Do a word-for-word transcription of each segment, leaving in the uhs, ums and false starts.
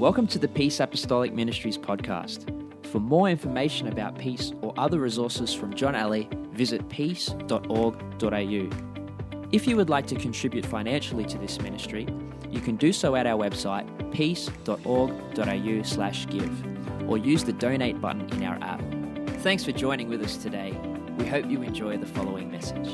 Welcome to the Peace Apostolic Ministries podcast. For more information about Peace or other resources from John Alley, visit peace dot org dot a u. If you would like to contribute financially to this ministry, you can do so at our website, peace dot org dot a u slash give, or use the donate button in our app. Thanks for joining with us today. We hope you enjoy the following message.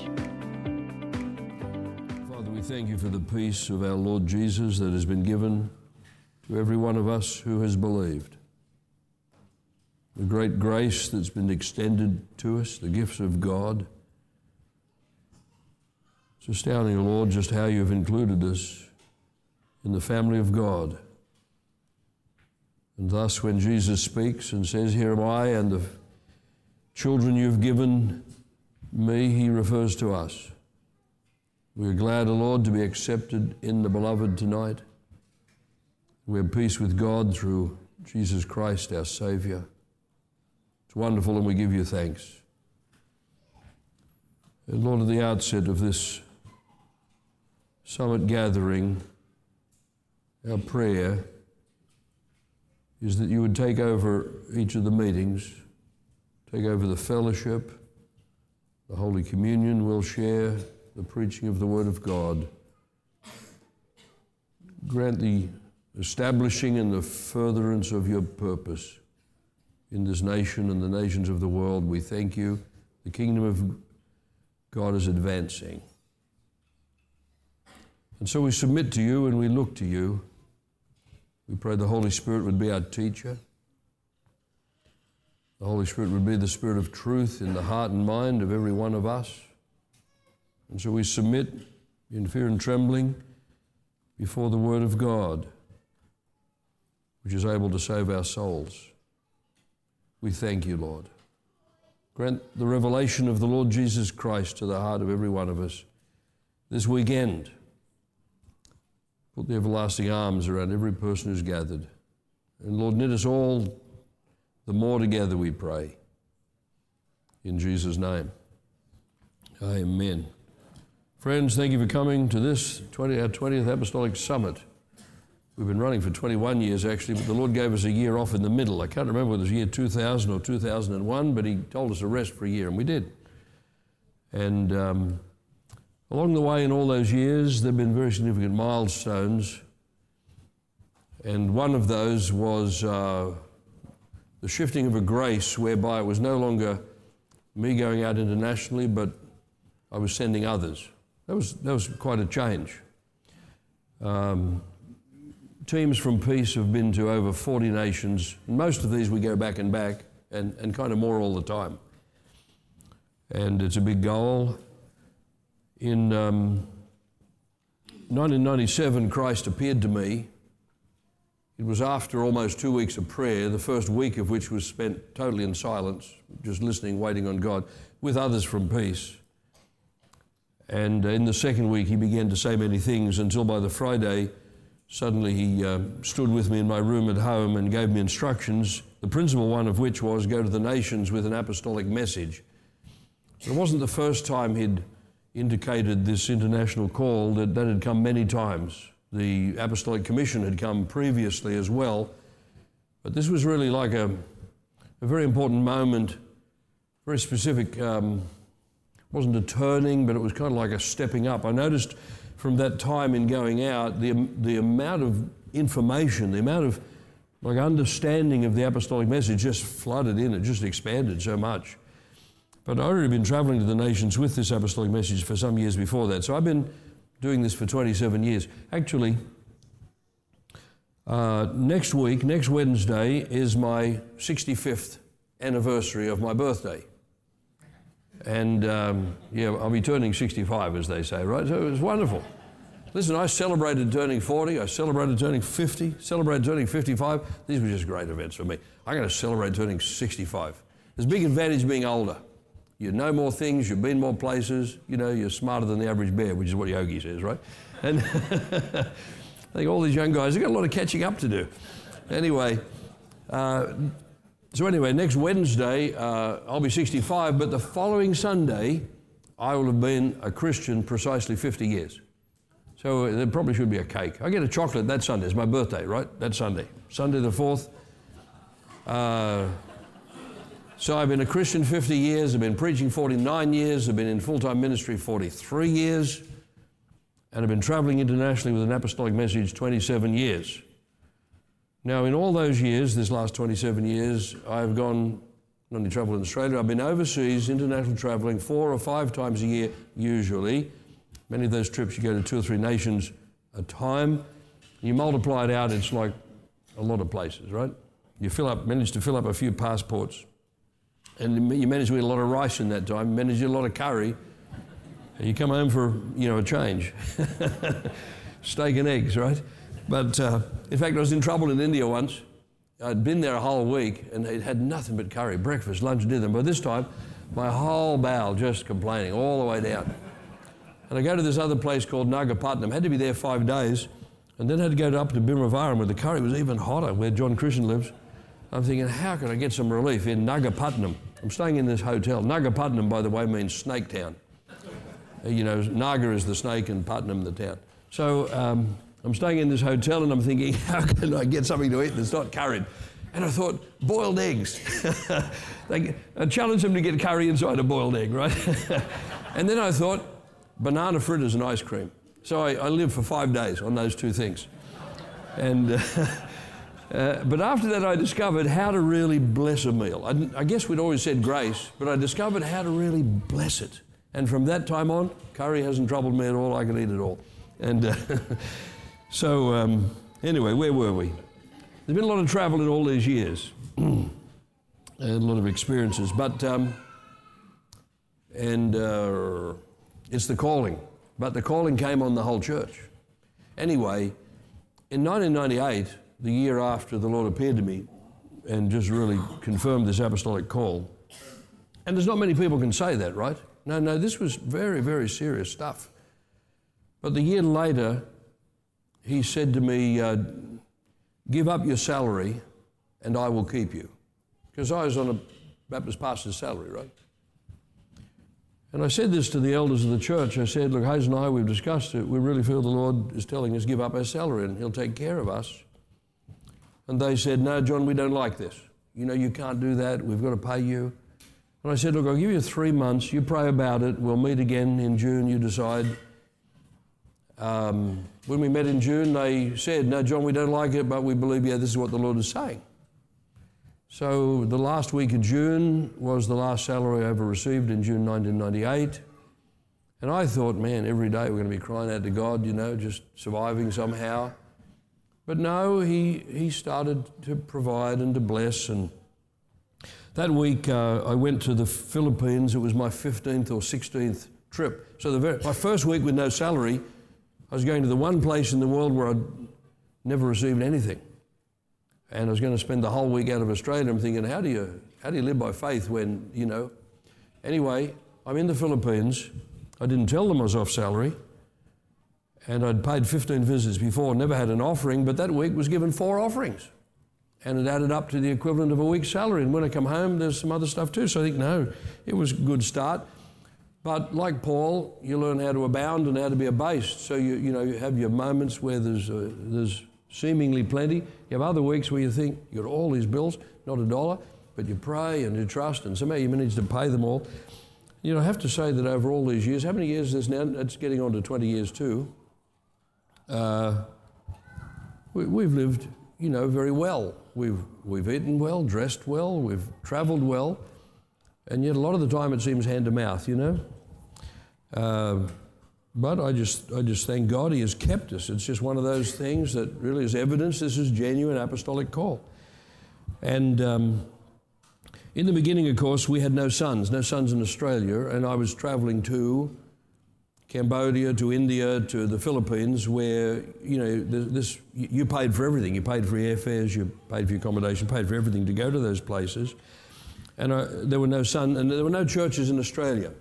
Father, we thank you for the peace of our Lord Jesus that has been given to every one of us who has believed. The great grace that's been extended to us, the gifts of God. It's astounding, Lord, just how you've included us in the family of God. And thus, when Jesus speaks and says, "Here am I and the children you've given me," he refers to us. We are glad, O Lord, to be accepted in the Beloved tonight. We have peace with God through Jesus Christ, our Savior. It's wonderful, and we give you thanks. And Lord, at the outset of this summit gathering, our prayer is that you would take over each of the meetings, take over the fellowship, the Holy Communion we'll share, the preaching of the Word of God. Grant the establishing and the furtherance of your purpose in this nation and the nations of the world. We thank you. The kingdom of God is advancing. And so we submit to you and we look to you. We pray the Holy Spirit would be our teacher. The Holy Spirit would be the Spirit of truth in the heart and mind of every one of us. And so we submit in fear and trembling before the Word of God, which is able to save our souls. We thank you, Lord. Grant the revelation of the Lord Jesus Christ to the heart of every one of us this weekend. Put the everlasting arms around every person who's gathered. And Lord, knit us all the more together, we pray. In Jesus' name. Amen. Friends, thank you for coming to this our twentieth Apostolic Summit. We've been running for twenty-one years, actually, but the Lord gave us a year off in the middle. I can't remember whether it was year two thousand or two thousand one, but he told us to rest for a year, and we did. And um, along the way in all those years, there have been very significant milestones, and one of those was uh, the shifting of a grace whereby it was no longer me going out internationally, but I was sending others. That was, that was quite a change. Um, Teams from Peace have been to over forty nations, and most of these we go back and back, and, and kind of more all the time. And it's a big goal. In um, nineteen ninety-seven, Christ appeared to me. It was after almost two weeks of prayer, the first week of which was spent totally in silence, just listening, waiting on God, with others from Peace. And in the second week, he began to say many things until by the Friday, suddenly he uh, stood with me in my room at home and gave me instructions, the principal one of which was go to the nations with an apostolic message. So it wasn't the first time he'd indicated this international call. That, that had come many times. The Apostolic Commission had come previously as well. But this was really like a, a very important moment, very specific. Um, It wasn't a turning, but it was kind of like a stepping up. I noticed from that time in going out, the, the amount of information, the amount of like understanding of the apostolic message just flooded in. It just expanded so much. But I'd already been traveling to the nations with this apostolic message for some years before that. So I've been doing this for twenty-seven years. Actually, uh, next week, next Wednesday, is my sixty-fifth anniversary of my birthday. And, um, yeah, I'll be turning sixty-five, as they say, right? So it was wonderful. Listen, I celebrated turning forty, I celebrated turning fifty, celebrated turning fifty-five. These were just great events for me. I'm going to celebrate turning sixty-five. There's a big advantage being older. You know more things, you've been more places, you know, you're smarter than the average bear, which is what Yogi says, right? And I think all these young guys have got a lot of catching up to do. Anyway, uh, So anyway, next Wednesday, uh, I'll be sixty-five, but the following Sunday, I will have been a Christian precisely fifty years. So there probably should be a cake. I get a chocolate that Sunday. It's my birthday, right? That Sunday. Sunday the fourth. Uh, so I've been a Christian fifty years. I've been preaching forty-nine years. I've been in full-time ministry forty-three years. And I've been traveling internationally with an apostolic message twenty-seven years. Now, in all those years, this last twenty-seven years, I've gone, not only traveled in Australia, I've been overseas, international traveling, four or five times a year, usually. Many of those trips, you go to two or three nations a time. You multiply it out, it's like a lot of places, right? You fill up, manage to fill up a few passports. And you manage to eat a lot of rice in that time, manage to eat a lot of curry. And you come home for, you know, a change. Steak and eggs, right? But uh, in fact, I was in trouble in India once. I'd been there a whole week and it had nothing but curry, breakfast, lunch, dinner. By this time, my whole bowel just complaining all the way down. And I go to this other place called Nagapatnam. Had to be there five days. And then had to go up to Bhimavaram where the curry was even hotter, where John Christian lives. I'm thinking, how can I get some relief in Nagapatnam? I'm staying in this hotel. Nagapatnam, by the way, means snake town. You know, Naga is the snake and Putnam the town. So um, I'm staying in this hotel and I'm thinking, how can I get something to eat that's not curried? And I thought, boiled eggs. They, I challenged them to get curry inside a boiled egg, right? And then I thought, banana fritters and ice cream. So I, I lived for five days on those two things. And, uh, uh, but after that I discovered how to really bless a meal. I, I guess we'd always said grace, but I discovered how to really bless it. And from that time on, curry hasn't troubled me at all. I can eat it all. And uh, so um, anyway, where were we? There's been a lot of travel in all these years. And a lot of experiences. But, um, and uh, it's the calling. But the calling came on the whole church. Anyway, in nineteen ninety-eight, the year after the Lord appeared to me and just really confirmed this apostolic call, and there's not many people can say that, right? No, no, this was very, very serious stuff. But the year later, he said to me, uh, give up your salary and I will keep you. Because I was on a Baptist pastor's salary, right? And I said this to the elders of the church. I said, look, Hayes and I, we've discussed it. We really feel the Lord is telling us give up our salary and he'll take care of us. And they said, no, John, we don't like this. You know, you can't do that. We've got to pay you. And I said, look, I'll give you three months. You pray about it. We'll meet again in June. You decide. Um, when we met in June, they said, no, John, we don't like it, but we believe, yeah, this is what the Lord is saying. So the last week of June was the last salary I ever received in June nineteen ninety-eight. And I thought, man, every day we're going to be crying out to God, you know, just surviving somehow. But no, he, he started to provide and to bless. And that week, uh, I went to the Philippines. It was my fifteenth or sixteenth trip. So the very, my first week with no salary, I was going to the one place in the world where I'd never received anything. And I was going to spend the whole week out of Australia. I'm thinking, how do you how do you live by faith when, you know? Anyway, I'm in the Philippines. I didn't tell them I was off salary. And I'd paid fifteen visits before, never had an offering, but that week was given four offerings. And it added up to the equivalent of a week's salary. And when I come home, there's some other stuff too. So I think, no, it was a good start. But like Paul, you learn how to abound and how to be abased. So you you know you have your moments where there's uh, there's seemingly plenty. You have other weeks where you think you've got all these bills, not a dollar, but you pray and you trust, and somehow you manage to pay them all. You know, I have to say that over all these years, how many years is this now? It's getting on to twenty years too. Uh, we, we've lived, you know, very well. We've we've eaten well, dressed well, we've travelled well, and yet a lot of the time it seems hand to mouth, you know. Uh, but I just I just thank God He has kept us. It's just one of those things that really is evidence this is genuine apostolic call. And um, in the beginning, of course, we had no sons, no sons in Australia, and I was travelling to Cambodia, to India, to the Philippines, where, you know, this you paid for everything. You paid for your airfares, you paid for your accommodation, paid for everything to go to those places. And I, there were no son, and there were no churches in Australia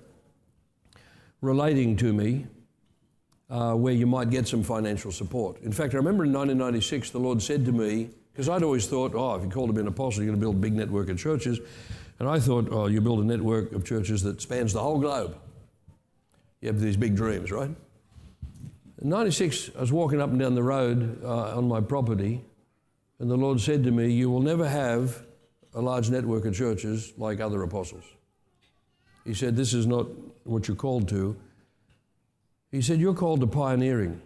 relating to me uh, where you might get some financial support. In fact, I remember in nineteen ninety-six, the Lord said to me, because I'd always thought, oh, if you called to be an apostle, you're going to build a big network of churches. And I thought, oh, you build a network of churches that spans the whole globe. You have these big dreams, right? In ninety-six, I was walking up and down the road uh, on my property, and the Lord said to me, you will never have a large network of churches like other apostles. He said, this is not what you're called to. He said, you're called to pioneering.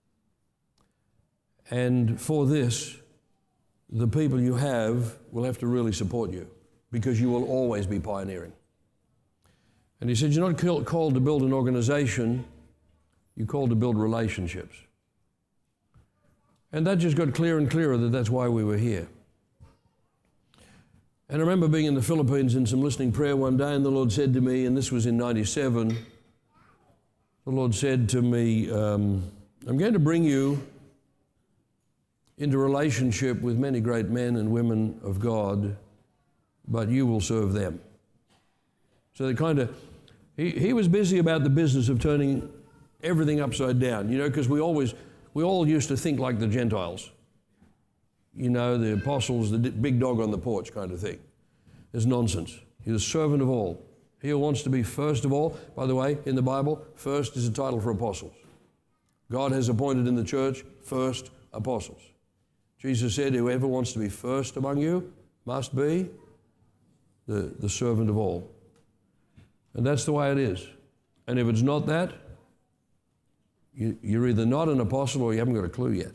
And for this, the people you have will have to really support you because you will always be pioneering. And he said, you're not called to build an organization, you're called to build relationships. And that just got clearer and clearer that that's why we were here. And I remember being in the Philippines in some listening prayer one day, and the Lord said to me, and this was in ninety-seven, the Lord said to me, um, I'm going to bring you into relationship with many great men and women of God, but you will serve them. So they kind of, he, he was busy about the business of turning everything upside down, you know, because we always, we all used to think like the Gentiles. You know, the apostles, the big dog on the porch kind of thing. It's nonsense. He's a servant of all. He who wants to be first of all, by the way, in the Bible, first is a title for apostles. God has appointed in the church first apostles. Jesus said, whoever wants to be first among you must be the, the servant of all. And that's the way it is. And if it's not that, you, you're either not an apostle or you haven't got a clue yet.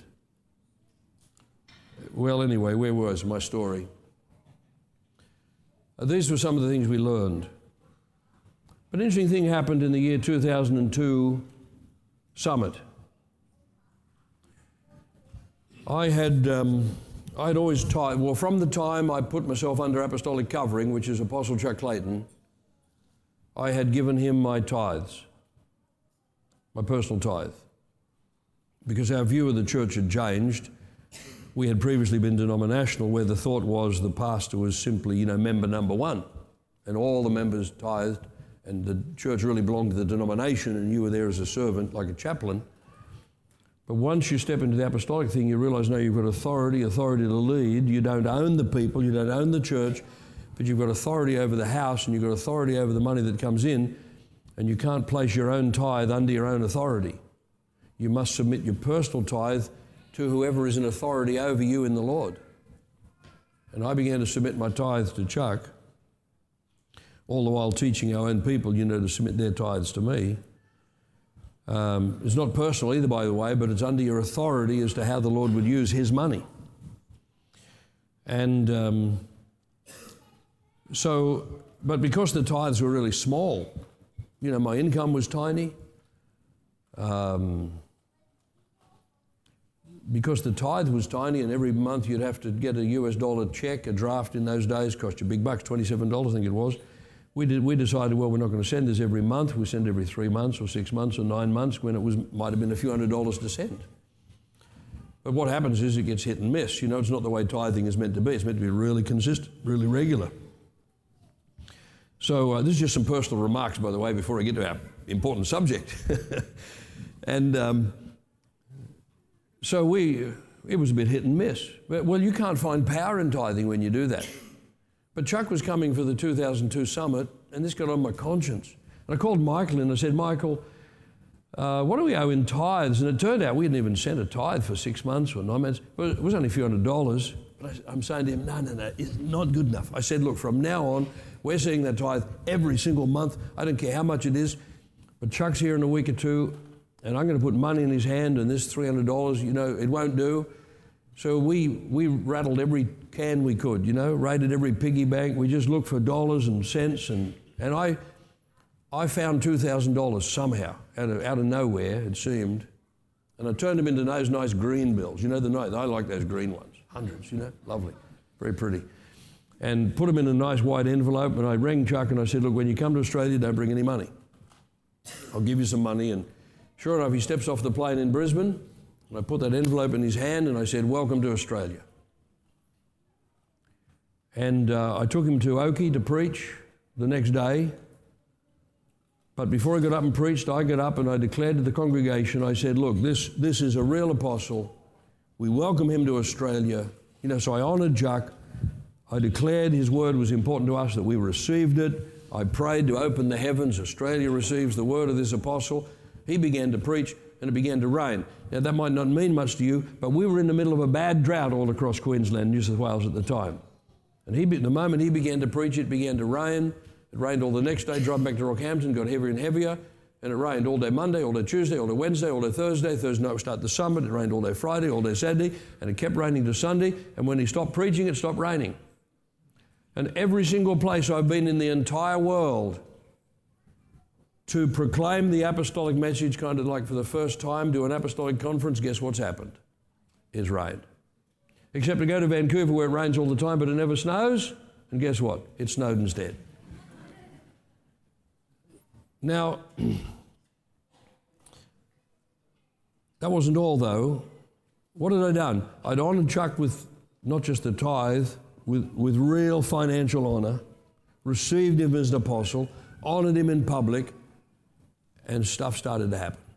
Well, anyway, where was my story? Uh, these were some of the things we learned. But an interesting thing happened in the year two thousand two summit. I had, um, I had always tithed, well, from the time I put myself under apostolic covering, which is Apostle Chuck Clayton, I had given him my tithes, my personal tithe, because our view of the church had changed. We had previously been denominational, where the thought was the pastor was simply, you know, member number one, and all the members tithed, and the church really belonged to the denomination, and you were there as a servant, like a chaplain. But once you step into the apostolic thing, you realize, no, you've got authority, authority to lead. You don't own the people, you don't own the church, but you've got authority over the house, and you've got authority over the money that comes in, and you can't place your own tithe under your own authority. You must submit your personal tithe to whoever is in authority over you in the Lord. And I began to submit my tithe to Chuck, all the while teaching our own people, you know, to submit their tithes to me. Um, it's not personal either, by the way, but it's under your authority as to how the Lord would use his money. And um, so, but because the tithes were really small, you know, my income was tiny, um, because the tithe was tiny, and every month you'd have to get a U S dollar check, a draft in those days, cost you big bucks, twenty-seven dollars I think it was. We did. We decided, well, we're not going to send this every month. We send every three months or six months or nine months when it was might have been a few hundred dollars to send. But what happens is it gets hit and miss. You know, it's not the way tithing is meant to be. It's meant to be really consistent, really regular. So uh, this is just some personal remarks, by the way, before I get to our important subject. and um, so we, it was a bit hit and miss. But, well, you can't find power in tithing when you do that. But Chuck was coming for the two thousand two summit, and this got on my conscience. And I called Michael and I said, Michael, uh, what do we owe in tithes? And it turned out we hadn't even sent a tithe for six months or nine months. It was only a few hundred dollars. But I, I'm saying to him, no, no, no, it's not good enough. I said, look, from now on, we're seeing that tithe every single month. I don't care how much it is. But Chuck's here in a week or two, and I'm going to put money in his hand, and this three hundred dollars, you know, it won't do. So we we rattled every can we could, you know, raided every piggy bank. We just looked for dollars and cents, and, and I I found two thousand dollars somehow, out of, out of nowhere, it seemed. And I turned them into those nice green bills. You know, the nice, I like those green ones, hundreds, you know, lovely, very pretty. And put them in a nice white envelope, and I rang Chuck and I said, look, when you come to Australia, don't bring any money. I'll give you some money. And sure enough, he steps off the plane in Brisbane, and I put that envelope in his hand and I said, welcome to Australia. And uh, I took him to Oakey to preach the next day. But before I got up and preached, I got up and I declared to the congregation, I said, look, this, this is a real apostle. We welcome him to Australia. You know, so I honoured Chuck. I declared his word was important to us, that we received it. I prayed to open the heavens. Australia receives the word of this apostle. He began to preach. and it began to rain. Now that might not mean much to you, but we were in the middle of a bad drought all across Queensland, New South Wales at the time. And he, the moment he began to preach, it began to rain. It rained all the next day, drove back to Rockhampton, got heavier and heavier, and it rained all day Monday, all day Tuesday, all day Wednesday, all day Thursday. Thursday night we started the summit. It rained all day Friday, all day Saturday, and it kept raining to Sunday. And when he stopped preaching, it stopped raining. And every single place I've been in the entire world to proclaim the apostolic message, kind of like for the first time, do an apostolic conference, guess what's happened? It's rained. Except to go to Vancouver where it rains all the time, but it never snows, and guess what? It snowed instead. Now, that wasn't all though. What had I done? I'd honoured Chuck with not just the tithe, with, with real financial honour, received him as an apostle, honoured him in public, and stuff started to happen.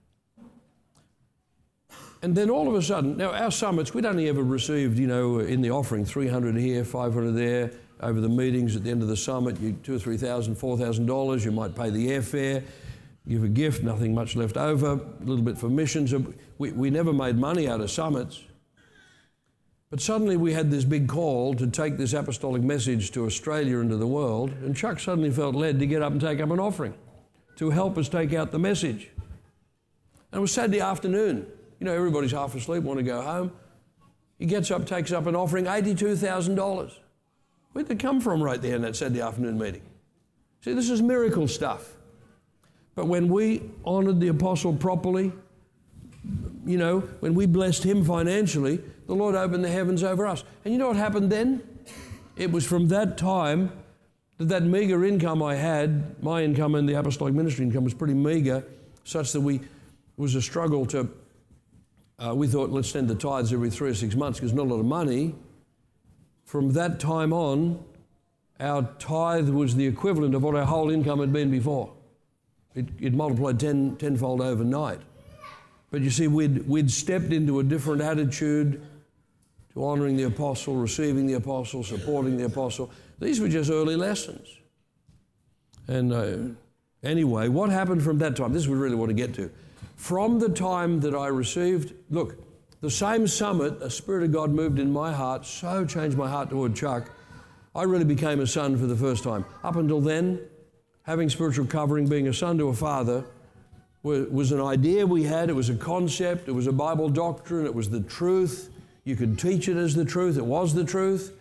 And then all of a sudden, now our summits, we'd only ever received, you know, in the offering, three hundred here, five hundred there, over the meetings at the end of the summit, you two or three thousand, four thousand dollars, you might pay the airfare, give a gift, nothing much left over, a little bit for missions. We, we never made money out of summits. But suddenly we had this big call to take this apostolic message to Australia and to the world, and Chuck suddenly felt led to get up and take up an offering to help us take out the message. And it was Saturday afternoon. You know, everybody's half asleep, want to go home. He gets up, takes up an offering, eighty-two thousand dollars. Where'd it come from right there in that Saturday afternoon meeting? See, this is miracle stuff. But when we honoured the apostle properly, you know, when we blessed him financially, the Lord opened the heavens over us. And you know what happened then? It was from that time that that meagre income I had, my income and the apostolic ministry income was pretty meagre, such that we, it was a struggle to, uh, we thought, let's send the tithes every three or six months because not a lot of money. From that time on, our tithe was the equivalent of what our whole income had been before. It, it multiplied ten, tenfold overnight. But you see, we'd, we'd stepped into a different attitude to honouring the apostle, receiving the apostle, supporting the apostle. These were just early lessons. And uh, anyway, what happened from that time? This is what we really want to get to. From the time that I received, look, the same summit, the Spirit of God moved in my heart, so changed my heart toward Chuck, I really became a son for the first time. Up until then, having spiritual covering, being a son to a father, was an idea we had. It was a concept. It was a Bible doctrine. It was the truth. You could teach it as the truth. It was the truth.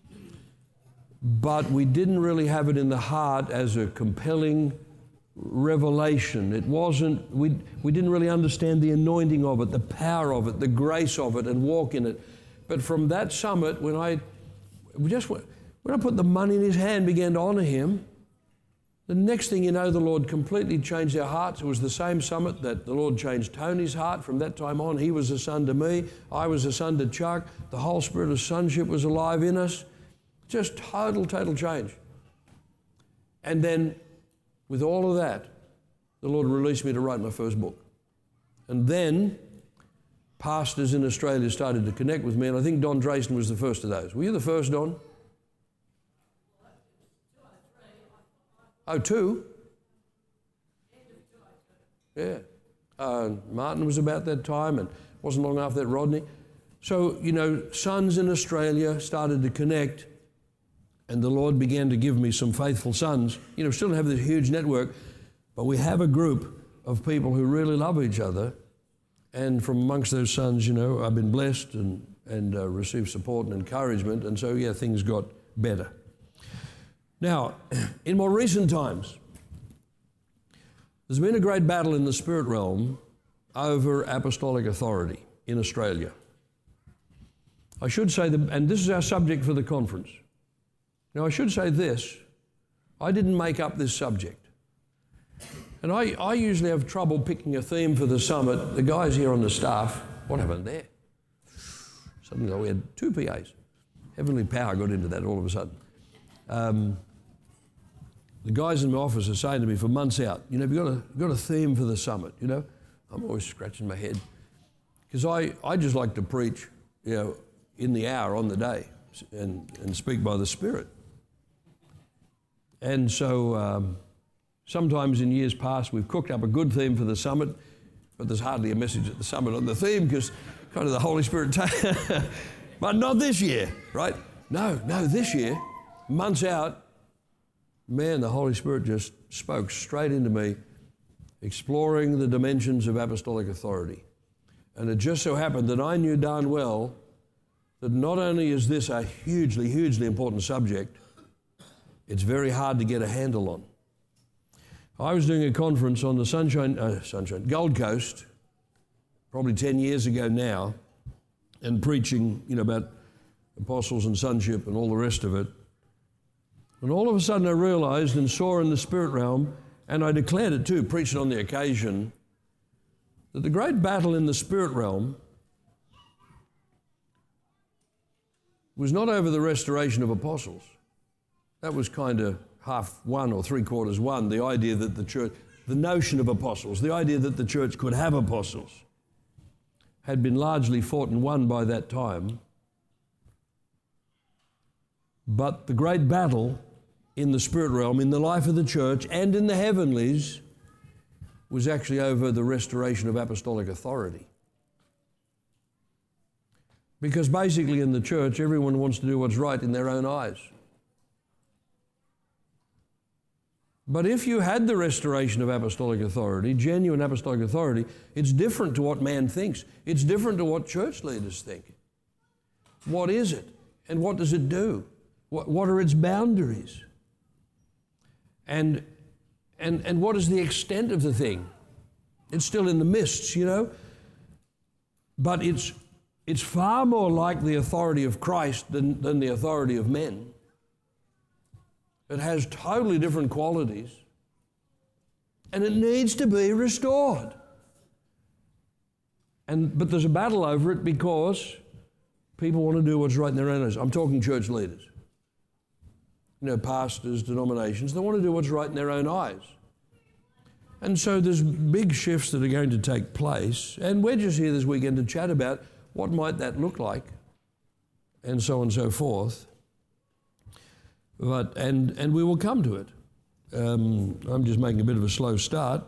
But we didn't really have it in the heart as a compelling revelation. It wasn't, we, we didn't really understand the anointing of it, the power of it, the grace of it, and walk in it. But from that summit, when I we just when I put the money in his hand, began to honour him, the next thing you know, the Lord completely changed our hearts. It was the same summit that the Lord changed Tony's heart. From that time on, he was a son to me. I was a son to Chuck. The whole spirit of sonship was alive in us. Just total, total change. And then, with all of that, the Lord released me to write my first book. And then, pastors in Australia started to connect with me, and I think Don Drayson was the first of those. Were you the first, Don? Oh, two? Yeah. Uh, Martin was about that time, and wasn't long after that, Rodney. So, you know, sons in Australia started to connect, and the Lord began to give me some faithful sons. You know, we still don't have this huge network, but we have a group of people who really love each other, and from amongst those sons, you know, I've been blessed and, and uh, received support and encouragement, and so, yeah, things got better. Now, in more recent times, there's been a great battle in the spirit realm over apostolic authority in Australia. I should say, that, and this is our subject for the conference. Now, I should say this, I didn't make up this subject. And I, I usually have trouble picking a theme for the summit. The guys here on the staff, what happened there? Suddenly we had two P As. Heavenly power got into that all of a sudden. Um, The guys in my office are saying to me for months out, you know, have you got a, got a theme for the summit, you know? I'm always scratching my head. Because I, I just like to preach, you know, in the hour, on the day, and, and speak by the Spirit. And so um, sometimes in years past we've cooked up a good theme for the summit, but but there's hardly a message at the summit on the theme because kind of the Holy Spirit, ta- but not this year, right? No, no, this year, months out, man, the Holy Spirit just spoke straight into me, exploring the dimensions of apostolic authority. And it just so happened that I knew darn well that not only is this a hugely, hugely important subject, it's very hard to get a handle on. I was doing a conference on the Sunshine, uh, Sunshine, Gold Coast, probably ten years ago now, and preaching, you know, about apostles and sonship and all the rest of it. And all of a sudden I realized and saw in the spirit realm, and I declared it too, preached on the occasion, that the great battle in the spirit realm was not over the restoration of apostles. That was kind of half won or three quarters won, the idea that the church, the notion of apostles, the idea that the church could have apostles, had been largely fought and won by that time. But the great battle in the spirit realm, in the life of the church and in the heavenlies, was actually over the restoration of apostolic authority. Because basically in the church, everyone wants to do what's right in their own eyes. But if you had the restoration of apostolic authority, genuine apostolic authority, it's different to what man thinks. It's different to what church leaders think. What is it? And what does it do? What, what are its boundaries? And, and, and what is the extent of the thing? It's still in the mists, you know? But it's, it's far more like the authority of Christ than, than the authority of men. It has totally different qualities, and it needs to be restored. And but there's a battle over it because people want to do what's right in their own eyes. I'm talking church leaders, you know, pastors, denominations. They want to do what's right in their own eyes. And so there's big shifts that are going to take place, and we're just here this weekend to chat about what might that look like, and so on and so forth. But, and, and we will come to it. Um, I'm just making a bit of a slow start.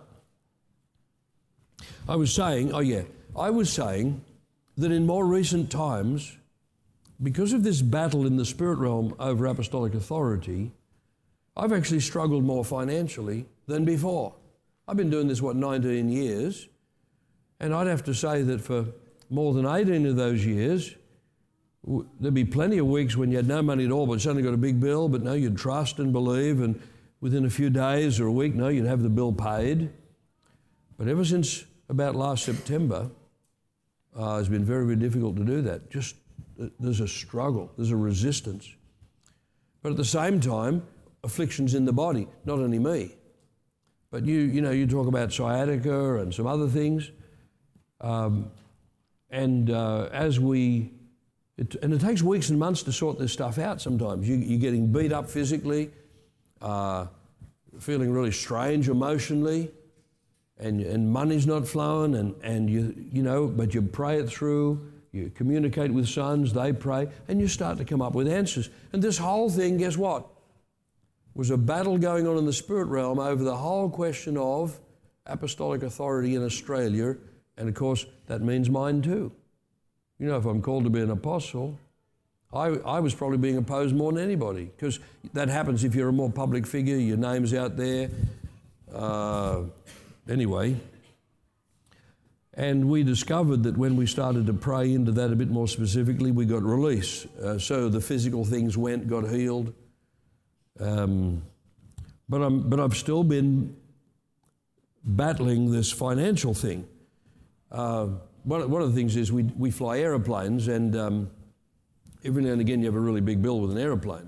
I was saying, oh yeah, I was saying that in more recent times, because of this battle in the spirit realm over apostolic authority, I've actually struggled more financially than before. I've been doing this, what, nineteen years, and I'd have to say that for more than eighteen of those years, there'd be plenty of weeks when you had no money at all, but suddenly got a big bill, but no, you'd trust and believe, and within a few days or a week, no, you'd have the bill paid. But ever since about last September, uh, it's been very, very difficult to do that. Just, there's a struggle, there's a resistance. But at the same time, afflictions in the body, not only me, but you, you know, you talk about sciatica and some other things, um, and uh, as we It, and it takes weeks and months to sort this stuff out sometimes. You, you're getting beat up physically, uh, feeling really strange emotionally, and, and money's not flowing, and, and you, you know, but you pray it through, you communicate with sons, they pray, and you start to come up with answers. And this whole thing, guess what? Was a battle going on in the spirit realm over the whole question of apostolic authority in Australia, and of course that means mine too. You know, if I'm called to be an apostle, I, I was probably being opposed more than anybody, because that happens if you're a more public figure, your name's out there. Uh, anyway, and we discovered that when we started to pray into that a bit more specifically, we got release. Uh, so the physical things went, got healed. Um, but I'm, but I've still been battling this financial thing. Uh, One, one of the things is we we fly aeroplanes, and um, every now and again you have a really big bill with an aeroplane.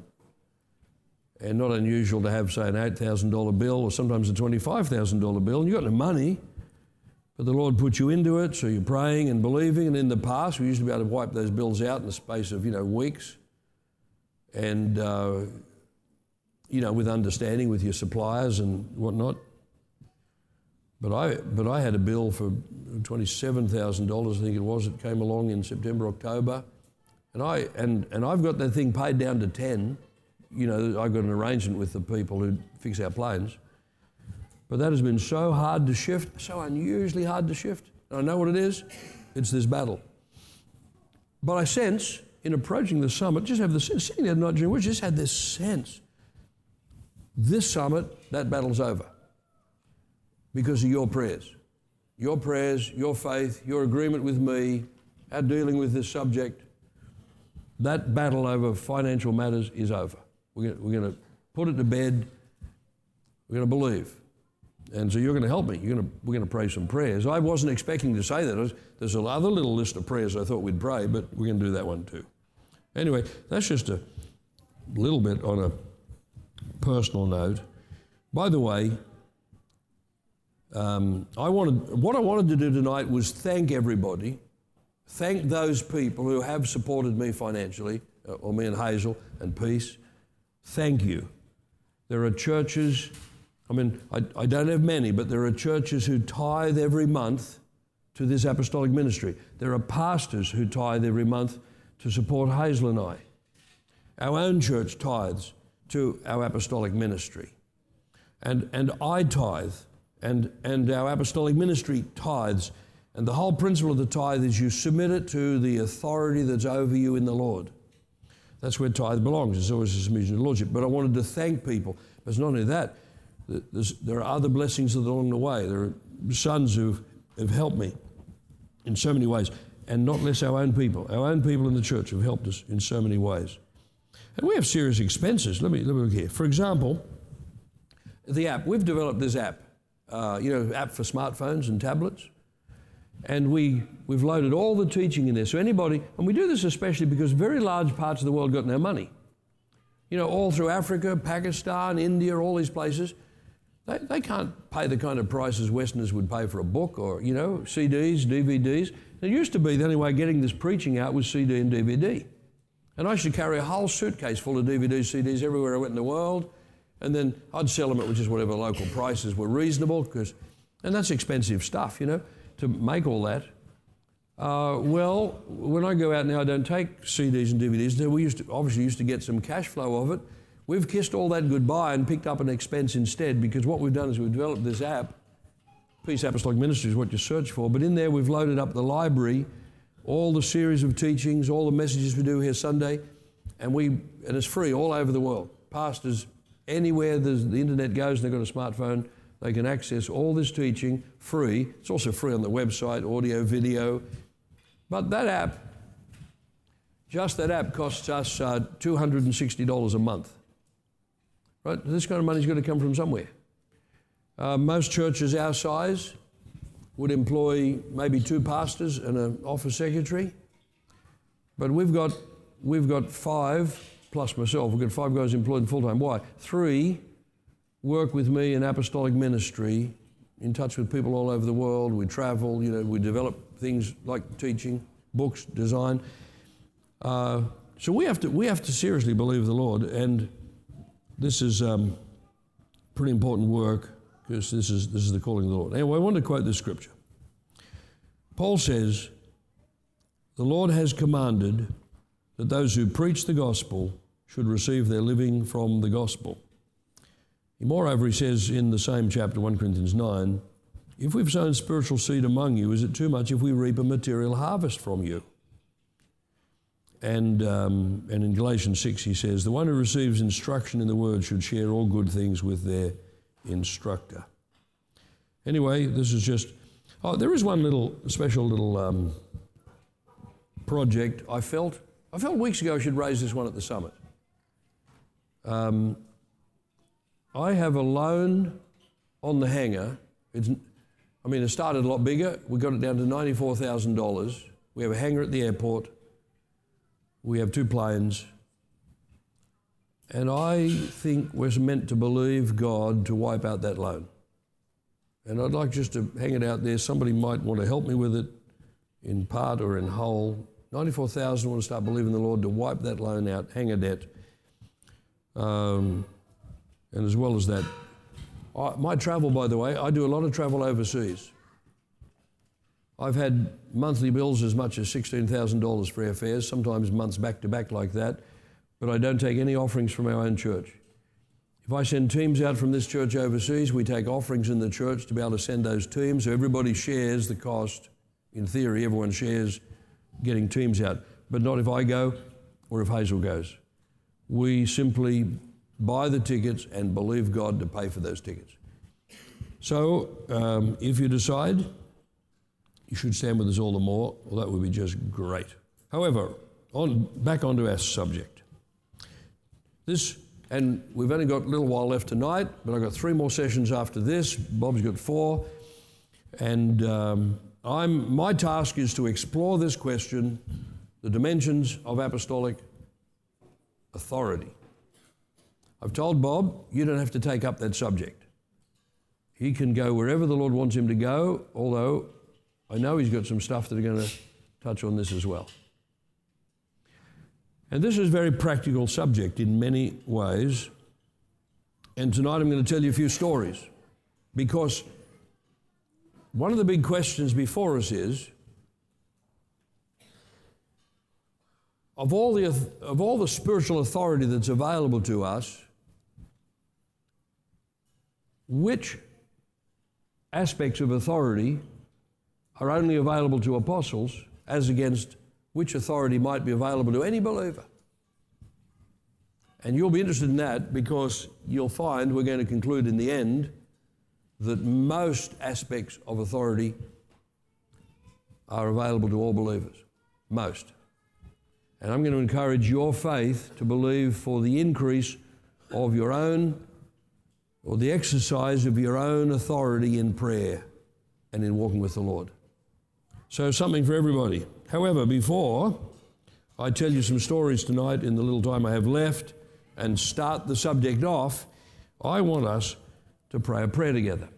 And not unusual to have, say, an eight thousand dollars bill or sometimes a twenty-five thousand dollars bill, and you've got no money, but the Lord put you into it, so you're praying and believing. And in the past, we used to be able to wipe those bills out in the space of, you know, weeks. And, uh, you know, with understanding with your suppliers and whatnot. But I but I had a bill for twenty-seven thousand dollars, I think it was, that came along in September, October. And I and, and I've got that thing paid down to ten. You know, I've got an arrangement with the people who fix our planes. But that has been so hard to shift, so unusually hard to shift. I know what it is. It's this battle. But I sense, in approaching the summit, just have the sense, sitting there not during, we just had this sense. This summit, that battle's over. Because of your prayers. Your prayers, your faith, your agreement with me, our dealing with this subject. That battle over financial matters is over. We're going, we're going to put it to bed. We're going to believe. And so you're going to help me. You're going to, we're going to pray some prayers. I wasn't expecting to say that. Was, there's another little list of prayers I thought we'd pray, but we're going to do that one too. Anyway, that's just a little bit on a personal note. By the way, um, I wanted what I wanted to do tonight was thank everybody, thank those people who have supported me financially, or me and Hazel and Peace. Thank you. There are churches, I mean, I, I don't have many, but there are churches who tithe every month to this apostolic ministry. There are pastors who tithe every month to support Hazel and I. Our own church tithes to our apostolic ministry. And and I tithe, and, and our apostolic ministry tithes. And the whole principle of the tithe is you submit it to the authority that's over you in the Lord. That's where tithe belongs. It's always a submission to the Lordship. But I wanted to thank people. But it's not only that. There's, there are other blessings along the way. There are sons who have helped me in so many ways. And not less our own people. Our own people in the church have helped us in so many ways. And we have serious expenses. Let me, let me look here. For example, the app. We've developed this app. Uh, you know, app for smartphones and tablets. And we, we've loaded all the teaching in there. So anybody, and we do this especially because very large parts of the world got no money. You know, all through Africa, Pakistan, India, all these places, they, they can't pay the kind of prices Westerners would pay for a book or, you know, C Ds, D V Ds. It used to be the only way getting this preaching out was C D and D V D. And I used to carry a whole suitcase full of D V Ds, C Ds everywhere I went in the world. And then I'd sell them at just whatever local prices were reasonable, because, and that's expensive stuff, you know. To make all that. Uh, well, when I go out now, I don't take C Ds and D V Ds. We used to, obviously used to get some cash flow of it. We've kissed all that goodbye and picked up an expense instead, because what we've done is we've developed this app. Peace Apostolic Ministry is what you search for. But in there we've loaded up the library, all the series of teachings, all the messages we do here Sunday, and we and it's free all over the world. Pastors, anywhere the internet goes and they've got a smartphone, they can access all this teaching free. It's also free on the website, audio, video. But that app, just that app costs us uh, two hundred sixty dollars a month. Right? This kind of money's got to come from somewhere. Uh, most churches our size would employ maybe two pastors and an office secretary. But we've got, we've got five, plus myself, we've got five guys employed full-time. Why? Three work with me in apostolic ministry, in touch with people all over the world. We travel, you know, we develop things like teaching, books, design. Uh, so we have to we have to seriously believe the Lord, and this is um, pretty important work, because this is this is the calling of the Lord. Anyway, I want to quote this scripture. Paul says, "The Lord has commanded that those who preach the gospel should receive their living from the gospel." Moreover, he says in the same chapter, First Corinthians nine, "If we've sown spiritual seed among you, is it too much if we reap a material harvest from you?" And, um, and in Galatians six, he says, "The one who receives instruction in the word should share all good things with their instructor." Anyway, this is just... Oh, there is one little, special little um, project I felt. I felt weeks ago I should raise this one at the summit. Um... I have a loan on the hangar. It's, I mean, it started a lot bigger. We got it down to ninety-four thousand dollars. We have a hangar at the airport. We have two planes. And I think we're meant to believe God to wipe out that loan. And I'd like just to hang it out there. Somebody might want to help me with it in part or in whole. ninety-four thousand dollars, I want to start believing the Lord to wipe that loan out, hangar debt. Um... And as well as that, I, my travel, by the way, I do a lot of travel overseas. I've had monthly bills as much as sixteen thousand dollars for airfares, sometimes months back to back like that, but I don't take any offerings from our own church. If I send teams out from this church overseas, we take offerings in the church to be able to send those teams, so everybody shares the cost In theory, everyone shares getting teams out, but not if I go or if Hazel goes. We simply buy the tickets and believe God to pay for those tickets. So um, if you decide you should stand with us all the more, well, that would be just great. However, on back onto our subject. This, and we've only got a little while left tonight, but I've got three more sessions after this. Bob's got four. And um, I'm, my task is to explore this question, the dimensions of apostolic authority. I've told Bob, you don't have to take up that subject. He can go wherever the Lord wants him to go, although I know he's got some stuff that are going to touch on this as well. And this is a very practical subject in many ways. And tonight I'm going to tell you a few stories, because one of the big questions before us is, of all the of all the spiritual authority that's available to us, which aspects of authority are only available to apostles, as against which authority might be available to any believer? And you'll be interested in that, because you'll find we're going to conclude in the end that most aspects of authority are available to all believers. Most. And I'm going to encourage your faith to believe for the increase of your own, or the exercise of your own authority in prayer and in walking with the Lord. So something for everybody. However, before I tell you some stories tonight in the little time I have left and start the subject off, I want us to pray a prayer together.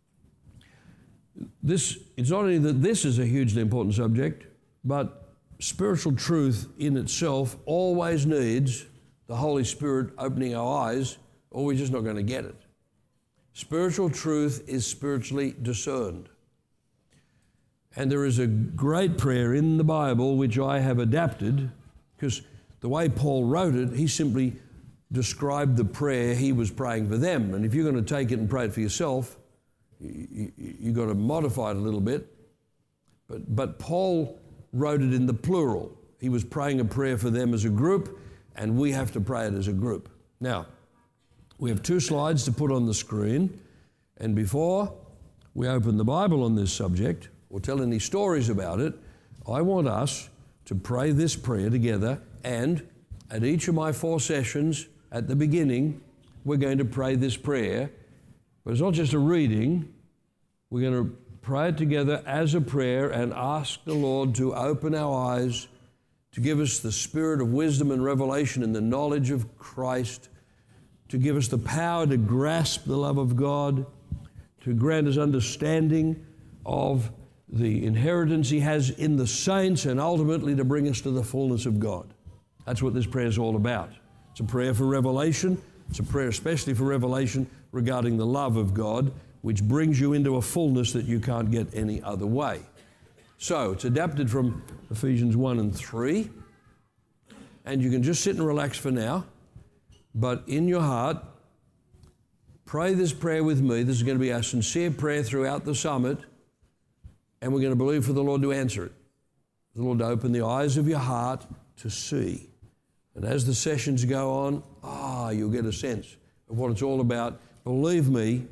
This, it's not only that this is a hugely important subject, but spiritual truth in itself always needs the Holy Spirit opening our eyes, or we're just not going to get it. Spiritual truth is spiritually discerned. And there is a great prayer in the Bible which I have adapted, because the way Paul wrote it, he simply described the prayer he was praying for them. And if you're going to take it and pray it for yourself, you, you, you've got to modify it a little bit. But, but Paul wrote it in the plural. He was praying a prayer for them as a group, and we have to pray it as a group. Now, we have two slides to put on the screen, and before we open the Bible on this subject or tell any stories about it, I want us to pray this prayer together, and at each of my four sessions at the beginning, we're going to pray this prayer. But it's not just a reading. We're going to pray it together as a prayer and ask the Lord to open our eyes, to give us the spirit of wisdom and revelation and the knowledge of Christ, to give us the power to grasp the love of God, to grant us understanding of the inheritance He has in the saints, and ultimately to bring us to the fullness of God. That's what this prayer is all about. It's a prayer for revelation. It's a prayer especially for revelation regarding the love of God, which brings you into a fullness that you can't get any other way. So it's adapted from Ephesians one and three, and you can just sit and relax for now, but in your heart, pray this prayer with me. This is going to be our sincere prayer throughout the summit, and we're going to believe for the Lord to answer it. The Lord to open the eyes of your heart to see. And as the sessions go on, ah, you'll get a sense of what it's all about. Believe me,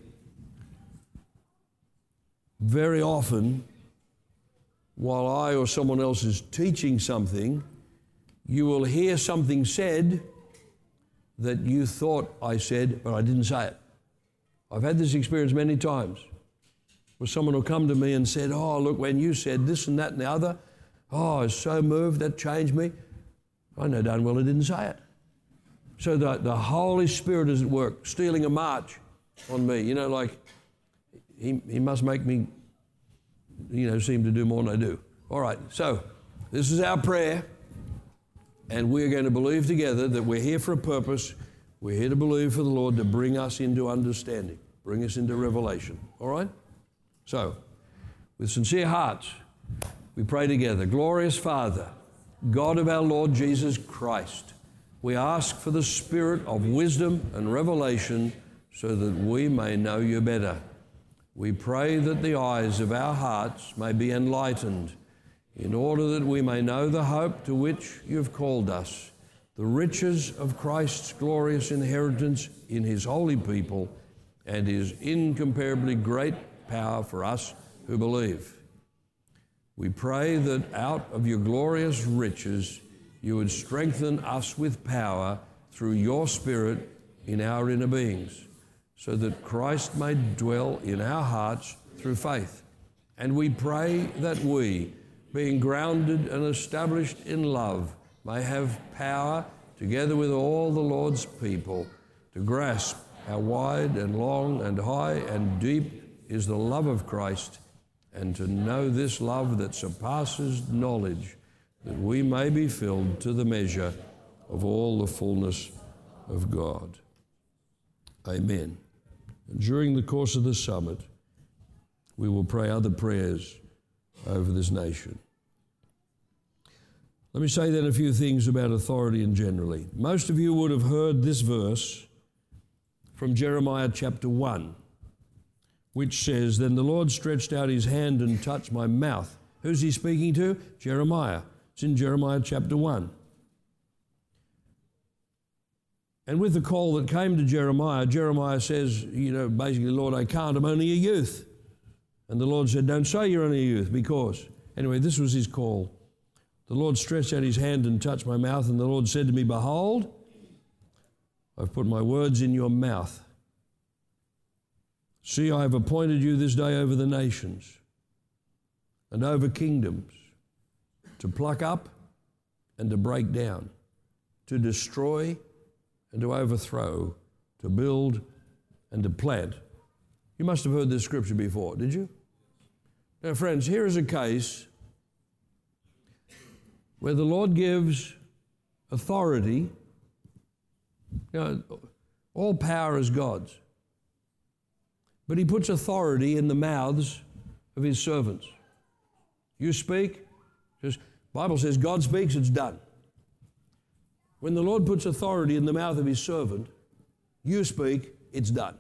very often, while I or someone else is teaching something, you will hear something said that you thought I said, but I didn't say it. I've had this experience many times, where someone will come to me and said, oh, look, when you said this and that and the other, oh, I was so moved, that changed me. I know darn well I didn't say it. So the, the Holy Spirit is at work, stealing a march on me. You know, like, he, he must make me, you know, seem to do more than I do. All right, so this is our prayer, and we're going to believe together that we're here for a purpose. We're here to believe for the Lord to bring us into understanding, bring us into revelation. All right? So, with sincere hearts, we pray together. Glorious Father, God of our Lord Jesus Christ, we ask for the spirit of wisdom and revelation so that we may know you better. We pray that the eyes of our hearts may be enlightened in order that we may know the hope to which you have called us, the riches of Christ's glorious inheritance in his holy people, and his incomparably great power for us who believe. We pray that out of your glorious riches you would strengthen us with power through your Spirit in our inner beings, so that Christ may dwell in our hearts through faith. And we pray that we, being grounded and established in love, may have power, together with all the Lord's people, to grasp how wide and long and high and deep is the love of Christ, and to know this love that surpasses knowledge, that we may be filled to the measure of all the fullness of God. Amen. And during the course of the summit, we will pray other prayers over this nation. Let me say then a few things about authority and generally. Most of you would have heard this verse from Jeremiah chapter one, which says, "Then the Lord stretched out his hand and touched my mouth." Who's he speaking to? Jeremiah. It's in Jeremiah chapter one. And with the call that came to Jeremiah, Jeremiah says, you know, basically, "Lord, I can't, I'm only a youth." And the Lord said, "Don't say you're only a youth, because..." Anyway, this was his call. "The Lord stretched out his hand and touched my mouth, and the Lord said to me, Behold, I've put my words in your mouth. See, I have appointed you this day over the nations and over kingdoms, to pluck up and to break down, to destroy and to overthrow, to build and to plant." You must have heard this scripture before, did you? Now, friends, here is a case where the Lord gives authority. You know, all power is God's, but he puts authority in the mouths of his servants. You speak, just Bible says God speaks, it's done. When the Lord puts authority in the mouth of his servant, you speak, it's done.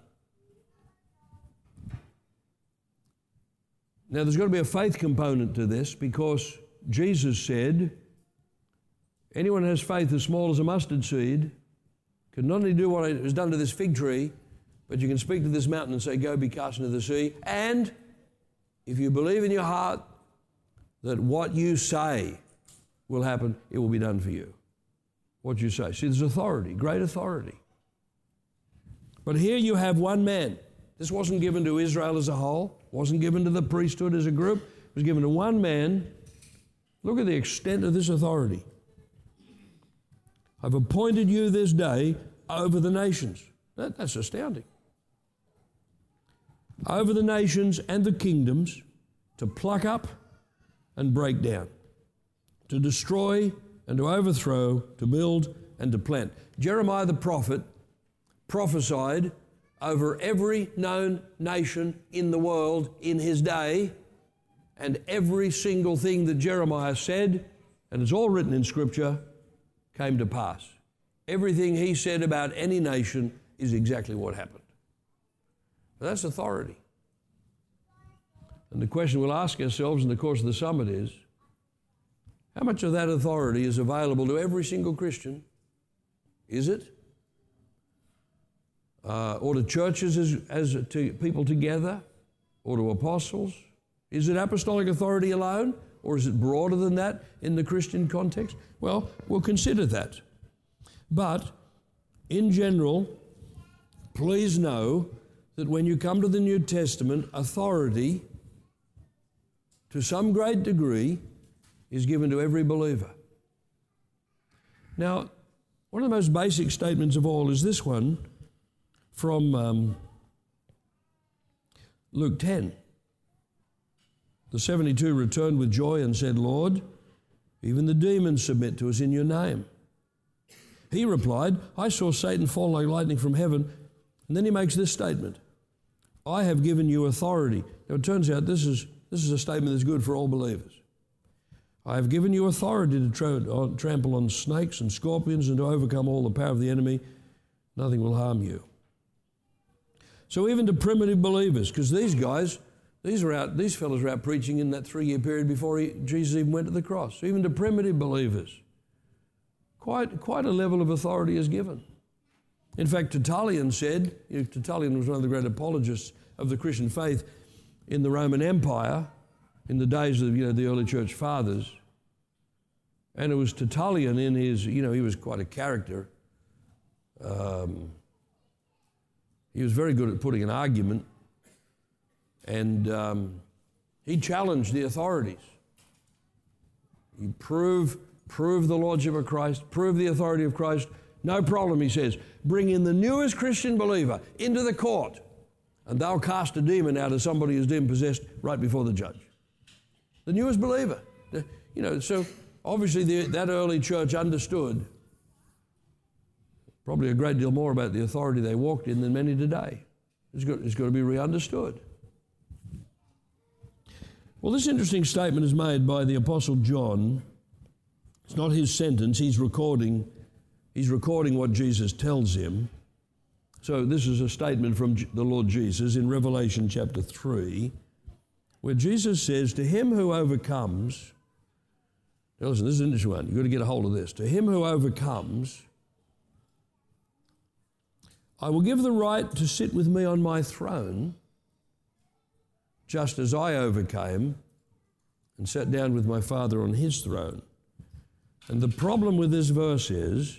Now, there's got to be a faith component to this, because Jesus said, anyone who has faith as small as a mustard seed can not only do what is done to this fig tree, but you can speak to this mountain and say, "Go, be cast into the sea." And if you believe in your heart that what you say will happen, it will be done for you. What you say. See, there's authority, great authority. But here you have one man. This wasn't given to Israel as a whole, wasn't given to the priesthood as a group, it was given to one man. Look at the extent of this authority. "I've appointed you this day over the nations." That, that's astounding. "Over the nations and the kingdoms, to pluck up and break down, to destroy and to overthrow, to build and to plant." Jeremiah the prophet prophesied over every known nation in the world in his day, and every single thing that Jeremiah said, and it's all written in Scripture, came to pass. Everything he said about any nation is exactly what happened. Now, that's authority. And the question we'll ask ourselves in the course of the summit is, how much of that authority is available to every single Christian? Is it? Uh, or to churches as, as to people together? Or to apostles? Is it apostolic authority alone? Or is it broader than that in the Christian context? Well, we'll consider that. But in general, please know that when you come to the New Testament, authority, to some great degree, is given to every believer. Now, one of the most basic statements of all is this one from um, Luke ten. The seventy-two returned with joy and said, "Lord, even the demons submit to us in your name." He replied, "I saw Satan fall like lightning from heaven." And then he makes this statement, "I have given you authority." Now, it turns out this is, this is a statement that's good for all believers. "I have given you authority to tra- trample on snakes and scorpions and to overcome all the power of the enemy. Nothing will harm you." So even to primitive believers, because these guys These are out. These fellows were out preaching in that three-year period before he, Jesus even went to the cross. So even to primitive believers, quite, quite a level of authority is given. In fact, Tertullian said, you know, Tertullian was one of the great apologists of the Christian faith in the Roman Empire in the days of, you know, the early church fathers. And it was Tertullian in his, you know, he was quite a character. Um, he was very good at putting an argument. And um, he challenged the authorities. He proved, proved the Lordship of Christ, proved the authority of Christ. No problem, he says. Bring in the newest Christian believer into the court, and they'll cast a demon out of somebody who's demon-possessed right before the judge. The newest believer. You know, so obviously the, that early church understood probably a great deal more about the authority they walked in than many today. It's got, it's got to be re-understood. Well, this interesting statement is made by the Apostle John. It's not his sentence. He's recording, he's recording what Jesus tells him. So this is a statement from the Lord Jesus in Revelation chapter three, where Jesus says, to him who overcomes, now listen, this is an interesting one. You've got to get a hold of this. To him who overcomes, I will give the right to sit with me on my throne, just as I overcame and sat down with my Father on his throne. And the problem with this verse is,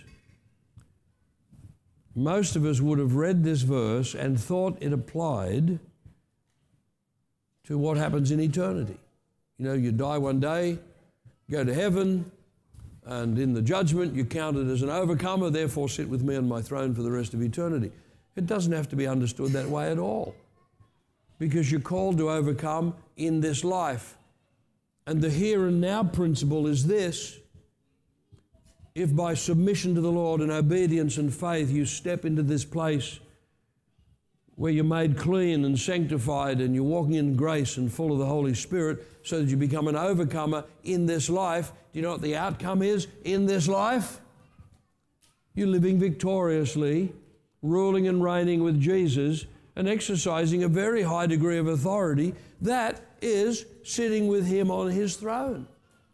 most of us would have read this verse and thought it applied to what happens in eternity. You know, you die one day, go to heaven, and in the judgment you're counted as an overcomer, therefore sit with me on my throne for the rest of eternity. It doesn't have to be understood that way at all, because you're called to overcome in this life. And the here and now principle is this: if by submission to the Lord and obedience and faith you step into this place where you're made clean and sanctified and you're walking in grace and full of the Holy Spirit so that you become an overcomer in this life, do you know what the outcome is in this life? You're living victoriously, ruling and reigning with Jesus and exercising a very high degree of authority. That is sitting with him on his throne.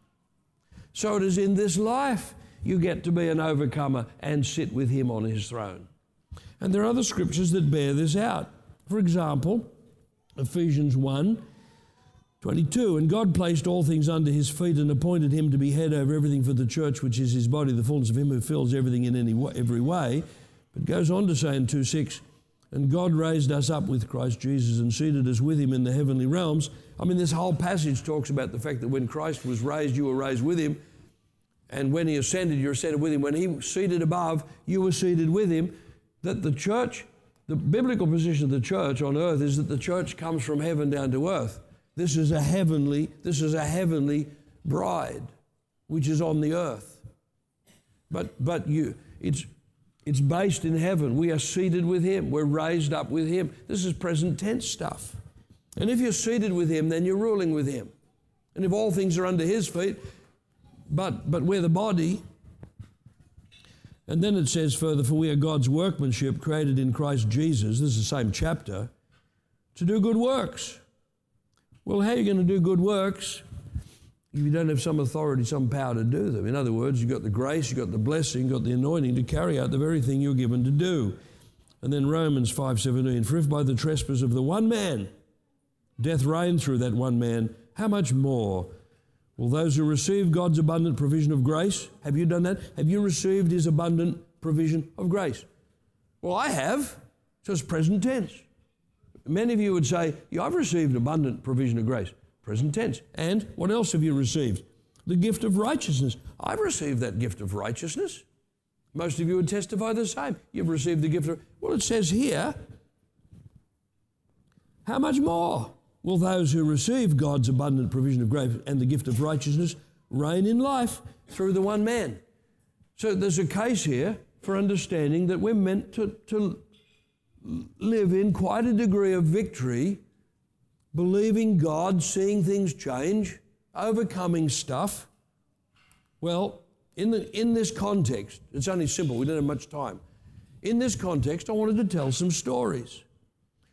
So it is in this life you get to be an overcomer and sit with him on his throne. And there are other scriptures that bear this out. For example, Ephesians one twenty-two, and God placed all things under his feet and appointed him to be head over everything for the church, which is his body, the fullness of him who fills everything in any every way. But goes on to say in two six, and God raised us up with Christ Jesus and seated us with him in the heavenly realms. I mean, this whole passage talks about the fact that when Christ was raised, you were raised with him. And when he ascended, you were ascended with him. When he was seated above, you were seated with him. That the church, the biblical position of the church on earth is that the church comes from heaven down to earth. This is a heavenly, this is a heavenly bride, which is on the earth. But but you, it's it's based in heaven. We are seated with him. We're raised up with him. This is present tense stuff. And if you're seated with him, then you're ruling with him. And if all things are under his feet, but but we're the body. And then it says further, for we are God's workmanship created in Christ Jesus, this is the same chapter, to do good works. Well, how are you going to do good works if you don't have some authority, some power to do them? In other words, you've got the grace, you've got the blessing, you've got the anointing to carry out the very thing you're given to do. And then Romans five seventeen, for if by the trespass of the one man death reigned through that one man, how much more will those who receive God's abundant provision of grace, have you done that? Have you received his abundant provision of grace? Well, I have. So it's present tense. Many of you would say, yeah, I've received abundant provision of grace. Present tense. And what else have you received? The gift of righteousness. I've received that gift of righteousness. Most of you would testify the same. You've received the gift of... Well, it says here, how much more will those who receive God's abundant provision of grace and the gift of righteousness reign in life through the one man? So there's a case here for understanding that we're meant to, to live in quite a degree of victory, believing God, seeing things change, overcoming stuff. Well, in the, in this context, it's only simple, we don't have much time. In this context, I wanted to tell some stories.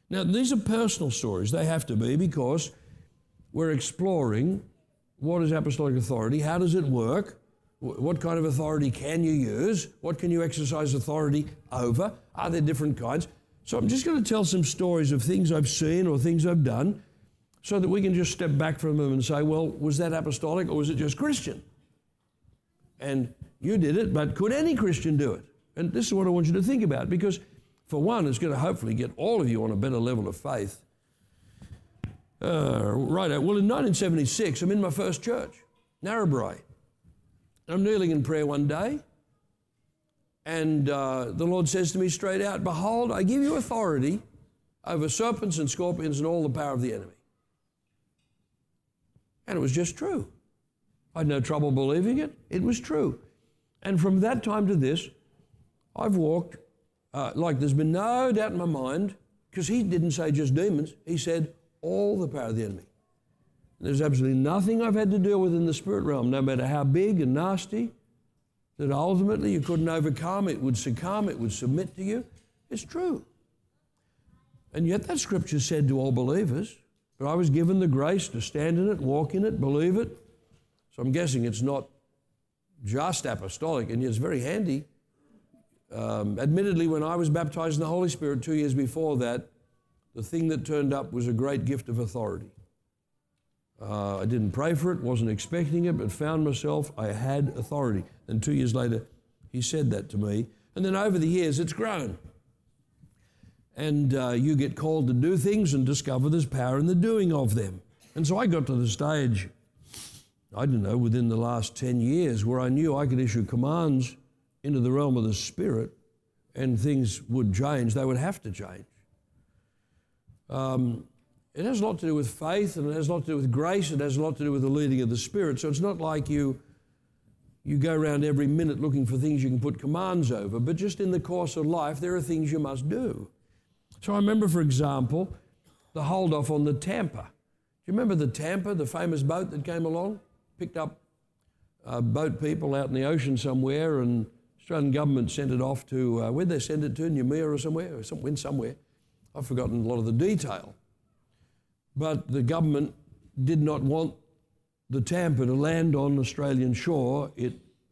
Now, these are personal stories. They have to be, because we're exploring what is apostolic authority, how does it work, what kind of authority can you use, what can you exercise authority over, are there different kinds? So I'm just going to tell some stories of things I've seen or things I've done so that we can just step back from them and say, well, was that apostolic or was it just Christian? And you did it, but could any Christian do it? And this is what I want you to think about, because for one, it's going to hopefully get all of you on a better level of faith. Uh, right. Well, in nineteen seventy-six, I'm in my first church, Narrabri. I'm kneeling in prayer one day, and uh, the Lord says to me straight out, behold, I give you authority over serpents and scorpions and all the power of the enemy. And it was just true. I had no trouble believing it. It was true. And from that time to this, I've walked uh, like there's been no doubt in my mind, because he didn't say just demons. He said all the power of the enemy. There's absolutely nothing I've had to deal with in the spirit realm, no matter how big and nasty, that ultimately you couldn't overcome. It would succumb. It would submit to you. It's true. And yet that scripture said to all believers, but I was given the grace to stand in it, walk in it, believe it. So I'm guessing it's not just apostolic, and yet it's very handy. Um, admittedly, when I was baptized in the Holy Spirit two years before that, the thing that turned up was a great gift of authority. Uh, I didn't pray for it, wasn't expecting it, but found myself, I had authority. And two years later, he said that to me. And then over the years, it's grown. And uh, you get called to do things and discover there's power in the doing of them. And so I got to the stage, I don't know, within the last ten years, where I knew I could issue commands into the realm of the Spirit and things would change. They would have to change. Um, It has a lot to do with faith, and it has a lot to do with grace. It has a lot to do with the leading of the Spirit. So it's not like you you go around every minute looking for things you can put commands over, but just in the course of life, there are things you must do. So I remember, for example, the hold-off on the Tampa. Do you remember the Tampa, the famous boat that came along, picked up uh, boat people out in the ocean somewhere, and the Australian government sent it off to, uh, where'd they send it to, Noumea or somewhere? Or some, went somewhere. I've forgotten a lot of the detail. But the government did not want the Tampa to land on Australian shore. It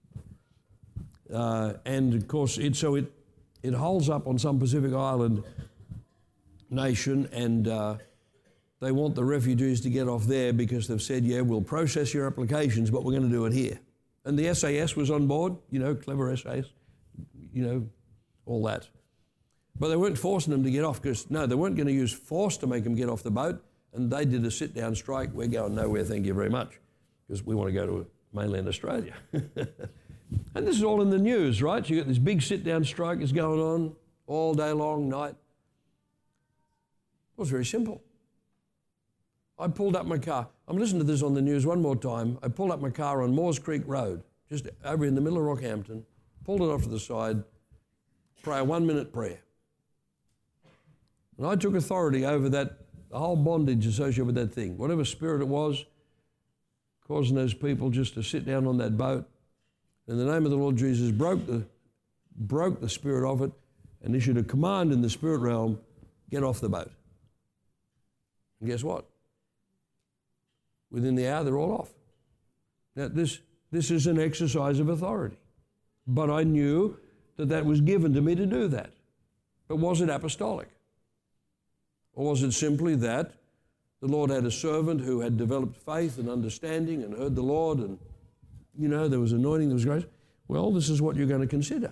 uh, and of course, it so it it holds up on some Pacific island nation, and uh, they want the refugees to get off there because they've said, yeah, we'll process your applications, but we're going to do it here. And the S A S was on board, you know, clever S A S, you know, all that. But they weren't forcing them to get off because, no, they weren't going to use force to make them get off the boat. And they did a sit-down strike. We're going nowhere, thank you very much, because we want to go to mainland Australia. And this is all in the news, right? So you got this big sit-down strike that's going on all day long, night. It was very simple. I pulled up my car. I'm listening to this on the news one more time. I pulled up my car on Moores Creek Road, just over in the middle of Rockhampton, pulled it off to the side, pray a one-minute prayer. And I took authority over that, the whole bondage associated with that thing, whatever spirit it was, causing those people just to sit down on that boat. In the name of the Lord Jesus, broke the, broke the spirit of it and issued a command in the spirit realm, get off the boat. And guess what? Within the hour, they're all off. Now, this, this is an exercise of authority. But I knew that that was given to me to do that. But was it apostolic? Or was it simply that the Lord had a servant who had developed faith and understanding and heard the Lord, and, you know, there was anointing, there was grace? Well, this is what you're going to consider.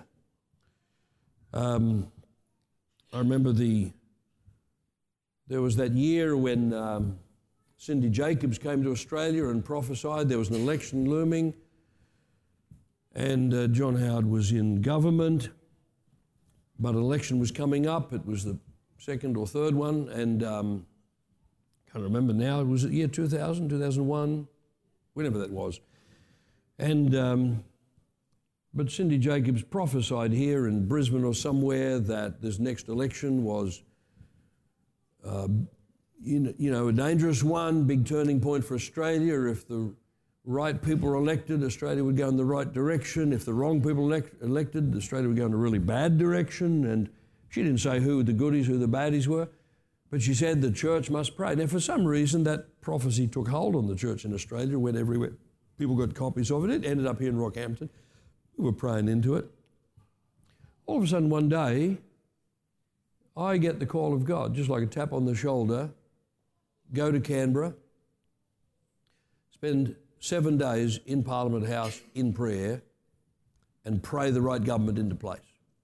Um, I remember the there was that year when um, Cindy Jacobs came to Australia and prophesied. There was an election looming, and uh, John Howard was in government, but an election was coming up. It was the second or third one, and um, can't remember now. It was the year two thousand, two thousand one, whenever that was. And um, but Cindy Jacobs prophesied here in Brisbane or somewhere that this next election was, uh, you know, a dangerous one, big turning point for Australia. If the right people were elected, Australia would go in the right direction. If the wrong people elect, elected, Australia would go in a really bad direction. And she didn't say who the goodies, who the baddies were. But she said the church must pray. Now, for some reason, that prophecy took hold on the church in Australia, went everywhere. People got copies of it. It ended up here in Rockhampton. We were praying into it. All of a sudden, one day, I get the call of God, just like a tap on the shoulder, go to Canberra, spend seven days in Parliament House in prayer, and pray the right government into place.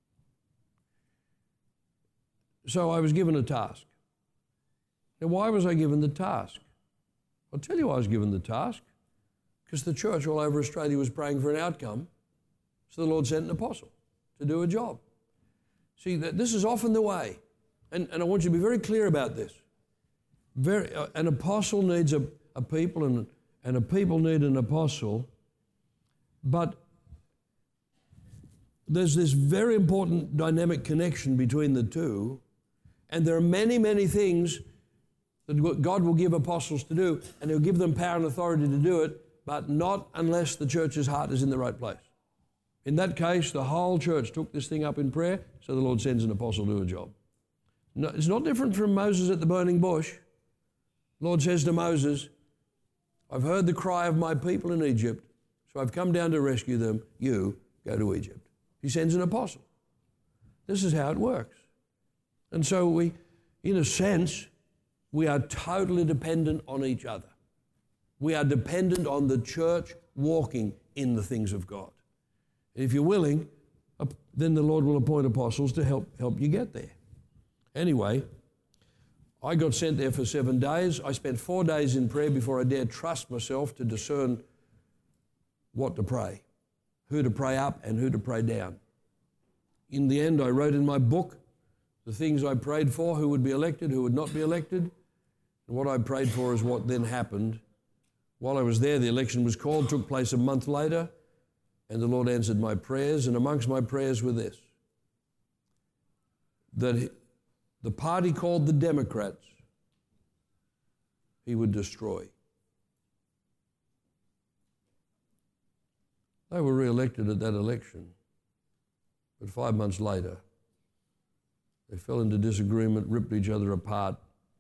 So I was given a task. Now, why was I given the task? I'll tell you why I was given the task. Because the church all over Australia was praying for an outcome, so the Lord sent an apostle to do a job. See, that this is often the way, and, and I want you to be very clear about this. Very, uh, an apostle needs a, a people, and, and a people need an apostle, but there's this very important dynamic connection between the two, and there are many, many things that God will give apostles to do, and He'll give them power and authority to do it, but not unless the church's heart is in the right place. In that case, the whole church took this thing up in prayer, so the Lord sends an apostle to do a job. No, it's not different from Moses at the burning bush. The Lord says to Moses, I've heard the cry of my people in Egypt, so I've come down to rescue them. You go to Egypt. He sends an apostle. This is how it works. And so we, in a sense, we are totally dependent on each other. We are dependent on the church walking in the things of God. And if you're willing, then the Lord will appoint apostles to help, help you get there. Anyway, I got sent there for seven days. I spent four days in prayer before I dared trust myself to discern what to pray, who to pray up and who to pray down. In the end, I wrote in my book the things I prayed for, who would be elected, who would not be elected. And what I prayed for is what then happened. While I was there, the election was called, took place a month later, and the Lord answered my prayers. And amongst my prayers were this, that the party called the Democrats, He would destroy. They were re-elected at that election, but five months later, they fell into disagreement, ripped each other apart.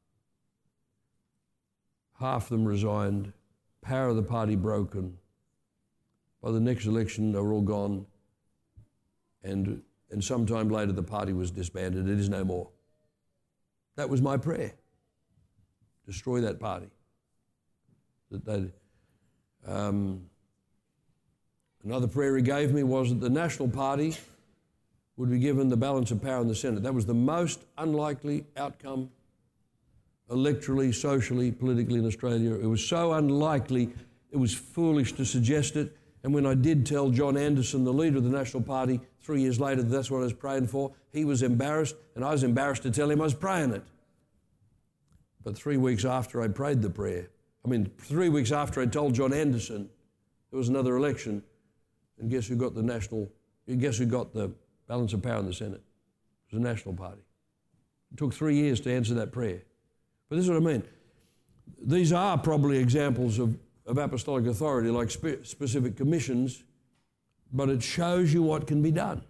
Half of them resigned, power of the party broken. By the next election, they were all gone, and, and sometime later the party was disbanded. It is no more. That was my prayer. Destroy that party. That they'd, um, another prayer He gave me was that the National Party would be given the balance of power in the Senate. That was the most unlikely outcome electorally, socially, politically in Australia. It was so unlikely, it was foolish to suggest it. And when I did tell John Anderson, the leader of the National Party, three years later that that's what I was praying for, he was embarrassed, and I was embarrassed to tell him I was praying it. But three weeks after I prayed the prayer, I mean, three weeks after I told John Anderson there was another election, and guess who got the national, guess who got the balance of power in the Senate? It was the National Party. It took three years to answer that prayer. But this is what I mean. These are probably examples of, of apostolic authority, like spe- specific commissions, but it shows you what can be done.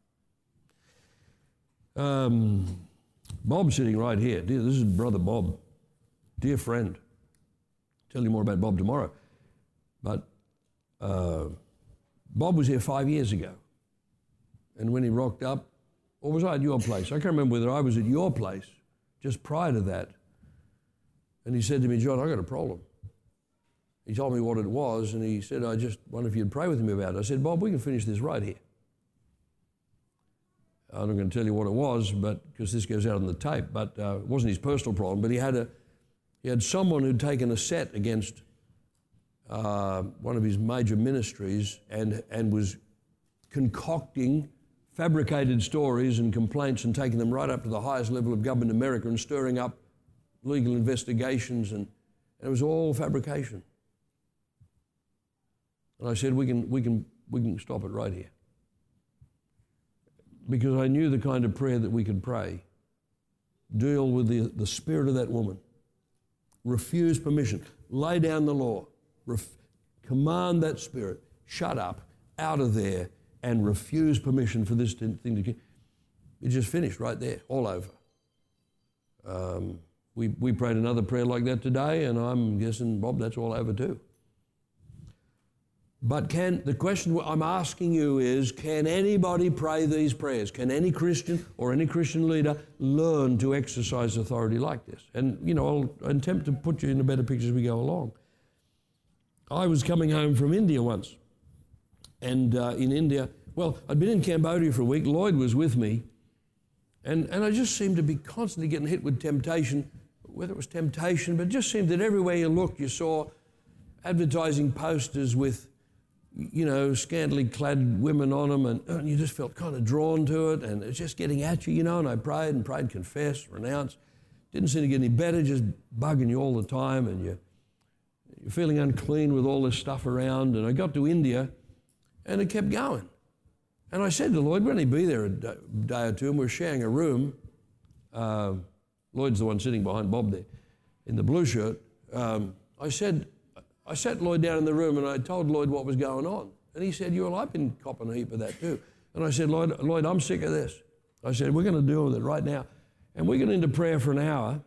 Um, Bob's sitting right here. Dear, this is Brother Bob, dear friend. I'll tell you more about Bob tomorrow. But uh, Bob was here five years ago. And when he rocked up, or was I at your place? I can't remember whether I was at your place just prior to that. And he said to me, John, I've got a problem. He told me what it was, and he said, I just wonder if you'd pray with me about it. I said, Bob, we can finish this right here. I'm not going to tell you what it was, but because this goes out on the tape, but uh, it wasn't his personal problem, but he had a he had someone who'd taken a set against uh, one of his major ministries and, and was concocting fabricated stories and complaints and taking them right up to the highest level of government in America and stirring up legal investigations, and, and it was all fabrication. And I said, we can, we can, we can stop it right here. Because I knew the kind of prayer that we could pray. Deal with the, the spirit of that woman. Refuse permission. Lay down the law. Ref, command that spirit. Shut up. Out of there. And refuse permission for this thing to... It just finished right there. All over. Um, we, we prayed another prayer like that today, and I'm guessing, Bob, that's all over too. But can the question I'm asking you is, can anybody pray these prayers? Can any Christian or any Christian leader learn to exercise authority like this? And, you know, I'll attempt to put you in a better picture as we go along. I was coming home from India once, and uh, in India, well, I'd been in Cambodia for a week. Lloyd was with me, and, and I just seemed to be constantly getting hit with temptation, whether it was temptation, but it just seemed that everywhere you looked, you saw advertising posters with, you know, scantily clad women on them, and, and you just felt kind of drawn to it, and it's just getting at you, you know, and I prayed and prayed, confessed, renounced. Didn't seem to get any better, just bugging you all the time, and you, you're feeling unclean with all this stuff around. And I got to India, and it kept going. And I said to Lloyd, we'll only be there a day or two, and we're sharing a room. Uh, Lloyd's the one sitting behind Bob there in the blue shirt. Um, I said, I sat Lloyd down in the room and I told Lloyd what was going on. And he said, well, I've been copping a heap of that too. And I said, Lloyd, Lloyd, I'm sick of this. I said, we're going to deal with it right now. And we got into prayer for an hour.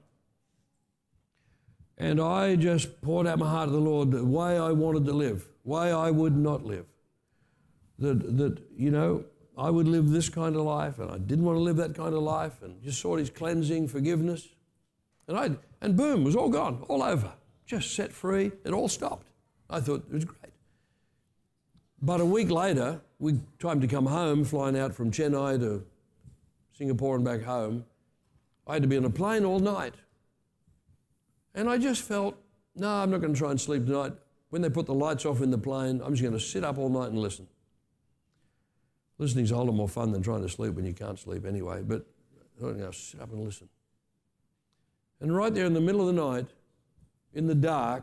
And I just poured out my heart to the Lord the way I wanted to live, way I would not live. That, that, you know, I would live this kind of life, and I didn't want to live that kind of life, and just sought His cleansing, forgiveness. And I, and boom, it was all gone, all over. Just set free, it all stopped. I thought it was great. But a week later, we time to come home, flying out from Chennai to Singapore and back home. I had to be on a plane all night. And I just felt, no, I'm not going to try and sleep tonight. When they put the lights off in the plane, I'm just going to sit up all night and listen. Listening's a whole lot more fun than trying to sleep when you can't sleep anyway, but I'm going to sit up and listen. And right there in the middle of the night, in the dark,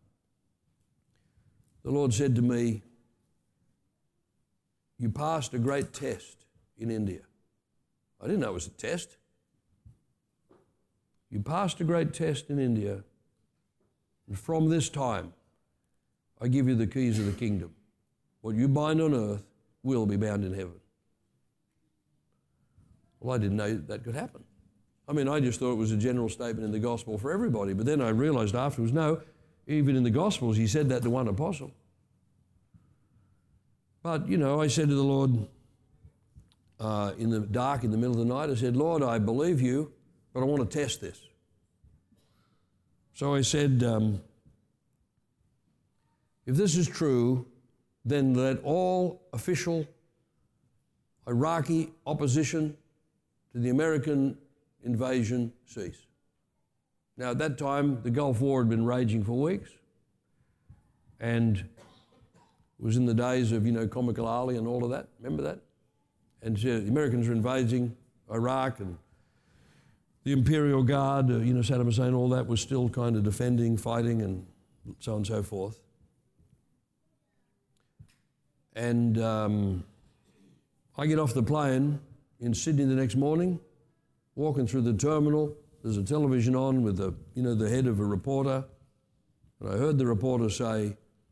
the Lord said to me, you passed a great test in India. I didn't know it was a test. You passed a great test in India, and from this time, I give you the keys of the kingdom. What you bind on earth will be bound in heaven. Well, I didn't know that could happen. I mean, I just thought it was a general statement in the gospel for everybody, but then I realized afterwards, no, even in the Gospels, He said that to one apostle. But, you know, I said to the Lord uh, in the dark, in the middle of the night, I said, Lord, I believe You, but I want to test this. So I said, um, if this is true, then let all official Iraqi opposition to the American invasion cease. Now, at that time, the Gulf War had been raging for weeks, and it was in the days of, you know, Comical Ali and all of that. Remember that? And so the Americans were invading Iraq, and the Imperial Guard, uh, you know, Saddam Hussein, all that was still kind of defending, fighting, and so on and so forth. And um, I get off the plane in Sydney the next morning, walking through the terminal. There's a television on with the, you know, the head of a reporter. And I heard the reporter say,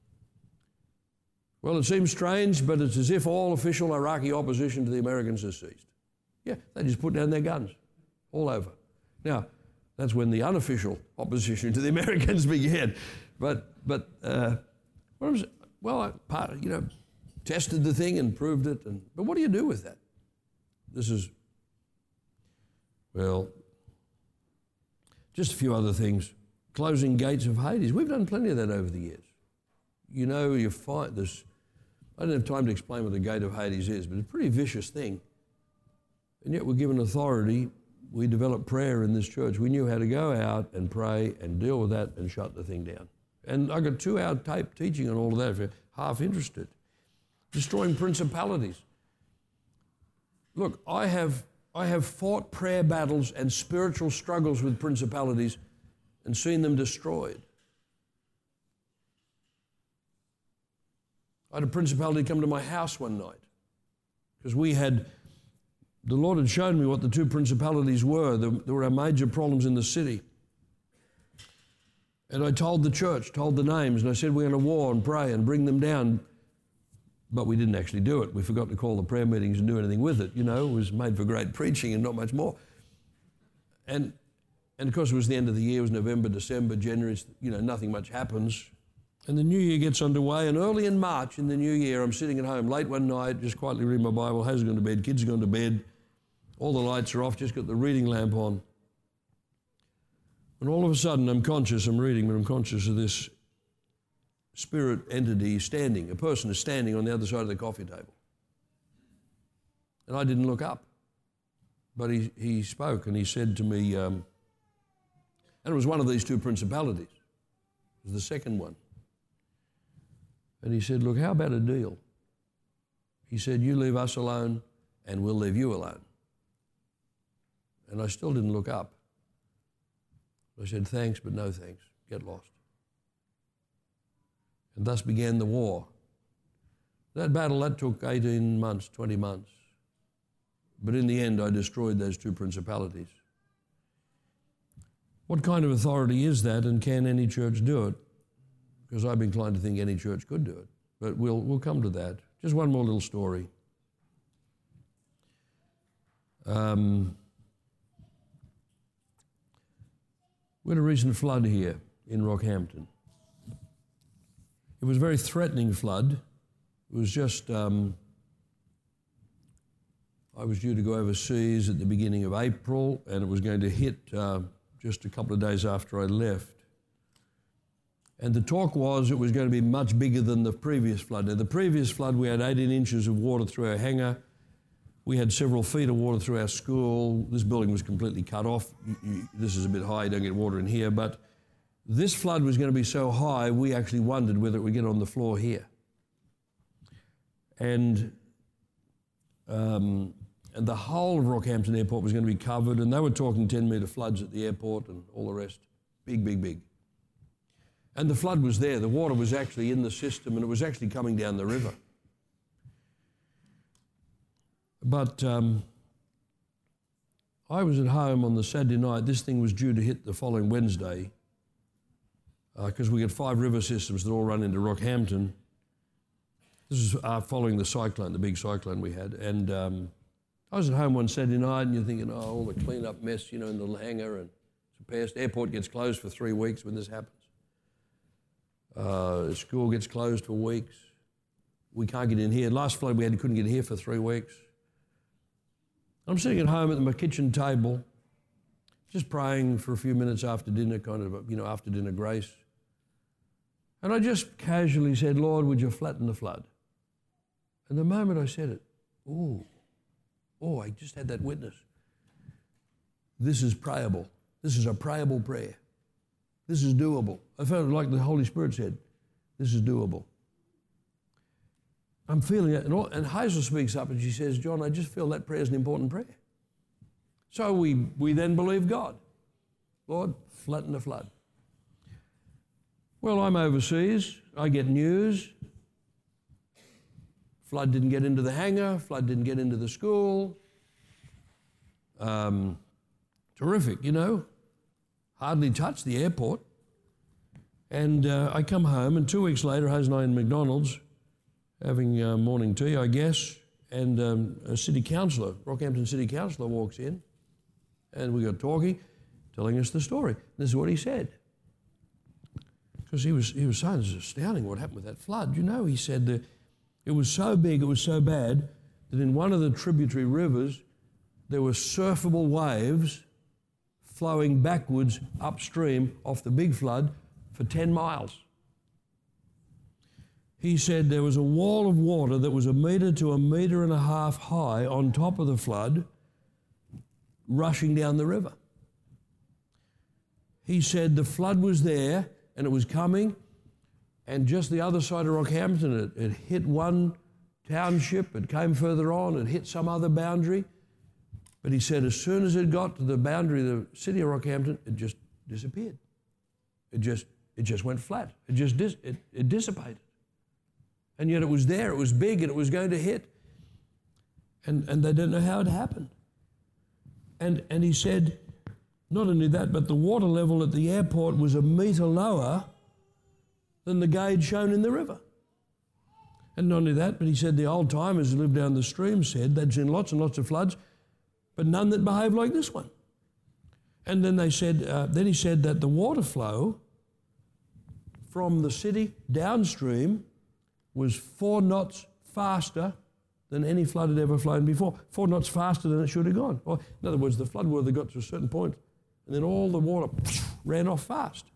well, it seems strange, but it's as if all official Iraqi opposition to the Americans has ceased. Yeah, they just put down their guns all over. Now, that's when the unofficial opposition to the Americans began. But, but uh, what was it? Well, I part, you know, tested the thing and proved it. And, but what do you do with that? This is, well, just a few other things. Closing gates of Hades. We've done plenty of that over the years. You know, you find this, I don't have time to explain what the gate of Hades is, but it's a pretty vicious thing. And yet we're given authority. We developed prayer in this church. We knew how to go out and pray and deal with that and shut the thing down. And I got two-hour tape teaching on all of that if you're half interested. Destroying principalities. Look, I have I have fought prayer battles and spiritual struggles with principalities and seen them destroyed. I had a principality come to my house one night because we had, the Lord had shown me what the two principalities were. There, there were major problems in the city. And I told the church, told the names, and I said, we're going to war and pray and bring them down. But we didn't actually do it. We forgot to call the prayer meetings and do anything with it. You know, it was made for great preaching and not much more. And And of course it was the end of the year, it was November, December, January, you know, nothing much happens. And the new year gets underway, and early in March in the new year, I'm sitting at home late one night, just quietly reading my Bible. Hazel's gone to bed, kids have gone to bed, all the lights are off, just got the reading lamp on. And all of a sudden I'm conscious, I'm reading, but I'm conscious of this spirit entity standing. A person is standing on the other side of the coffee table. And I didn't look up. But he, he spoke and he said to me, um, and it was one of these two principalities. It was the second one. And he said, look, how about a deal? He said, you leave us alone and we'll leave you alone. And I still didn't look up. I said, thanks, but no thanks. Get lost. And thus began the war. That battle, that took eighteen months, twenty months. But in the end, I destroyed those two principalities. What kind of authority is that, and can any church do it? Because I've been inclined to think any church could do it. But we'll, we'll come to that. Just one more little story. Um, we had a recent flood here in Rockhampton. It was a very threatening flood. It was just, um, I was due to go overseas at the beginning of April, and it was going to hit uh, just a couple of days after I left. And the talk was it was going to be much bigger than the previous flood. Now, the previous flood, we had eighteen inches of water through our hangar. We had several feet of water through our school. This building was completely cut off. You, you, this is a bit high, you don't get water in here. But this flood was going to be so high, we actually wondered whether it would get on the floor here. And, um, and the whole of Rockhampton Airport was going to be covered, and they were talking ten metre floods at the airport and all the rest. Big, big, big. And the flood was there. The water was actually in the system, and it was actually coming down the river. But um, I was at home on the Saturday night. This thing was due to hit the following Wednesday because uh, we got five river systems that all run into Rockhampton. This is uh, following the cyclone, the big cyclone we had. And um, I was at home one Saturday night, and you're thinking, oh, all the clean-up mess, you know, in the hangar, and it's past. Airport gets closed for three weeks when this happens. Uh, school gets closed for weeks. We can't get in here. Last flood we had, couldn't get here for three weeks. I'm sitting at home at my kitchen table, just praying for a few minutes after dinner, kind of, you know, after dinner grace. And I just casually said, Lord, would you flatten the flood? And the moment I said it, oh, oh, I just had that witness. This is prayable. This is a prayable prayer. This is doable. I felt like the Holy Spirit said, this is doable. I'm feeling it. And, all, and Hazel speaks up and she says, John, I just feel that prayer is an important prayer. So we, we then believe God. Lord, flatten the flood. Well, I'm overseas. I get news. Flood didn't get into the hangar. Flood didn't get into the school. Um, terrific, you know. Hardly touched the airport. And uh, I come home, and two weeks later, Hazel and I in McDonald's, having uh, morning tea, I guess, and um, a city councillor, Rockhampton city councillor, walks in, and we got talking, telling us the story. This is what he said. Because he was he was saying, it's astounding what happened with that flood. You know, he said that it was so big, it was so bad, that in one of the tributary rivers, there were surfable waves flowing backwards upstream off the big flood for ten miles. He said there was a wall of water that was a metre to a metre and a half high on top of the flood rushing down the river. He said the flood was there and it was coming, and just the other side of Rockhampton, it, it hit one township, it came further on, it hit some other boundary. But he said as soon as it got to the boundary of the city of Rockhampton, it just disappeared. It just it just went flat. It just dis, it, it dissipated. And yet it was there, it was big, and it was going to hit. And and they don't know how it happened. And and he said, not only that, but the water level at the airport was a metre lower than the gauge shown in the river. And not only that, but he said the old timers who lived down the stream said they'd seen lots and lots of floods, but none that behaved like this one. And then they said, uh, then he said that the water flow from the city downstream was four knots faster than any flood had ever flown before. Four knots faster than it should have gone. Or, in other words, the floodwater got to a certain point, and then all the water ran off fast.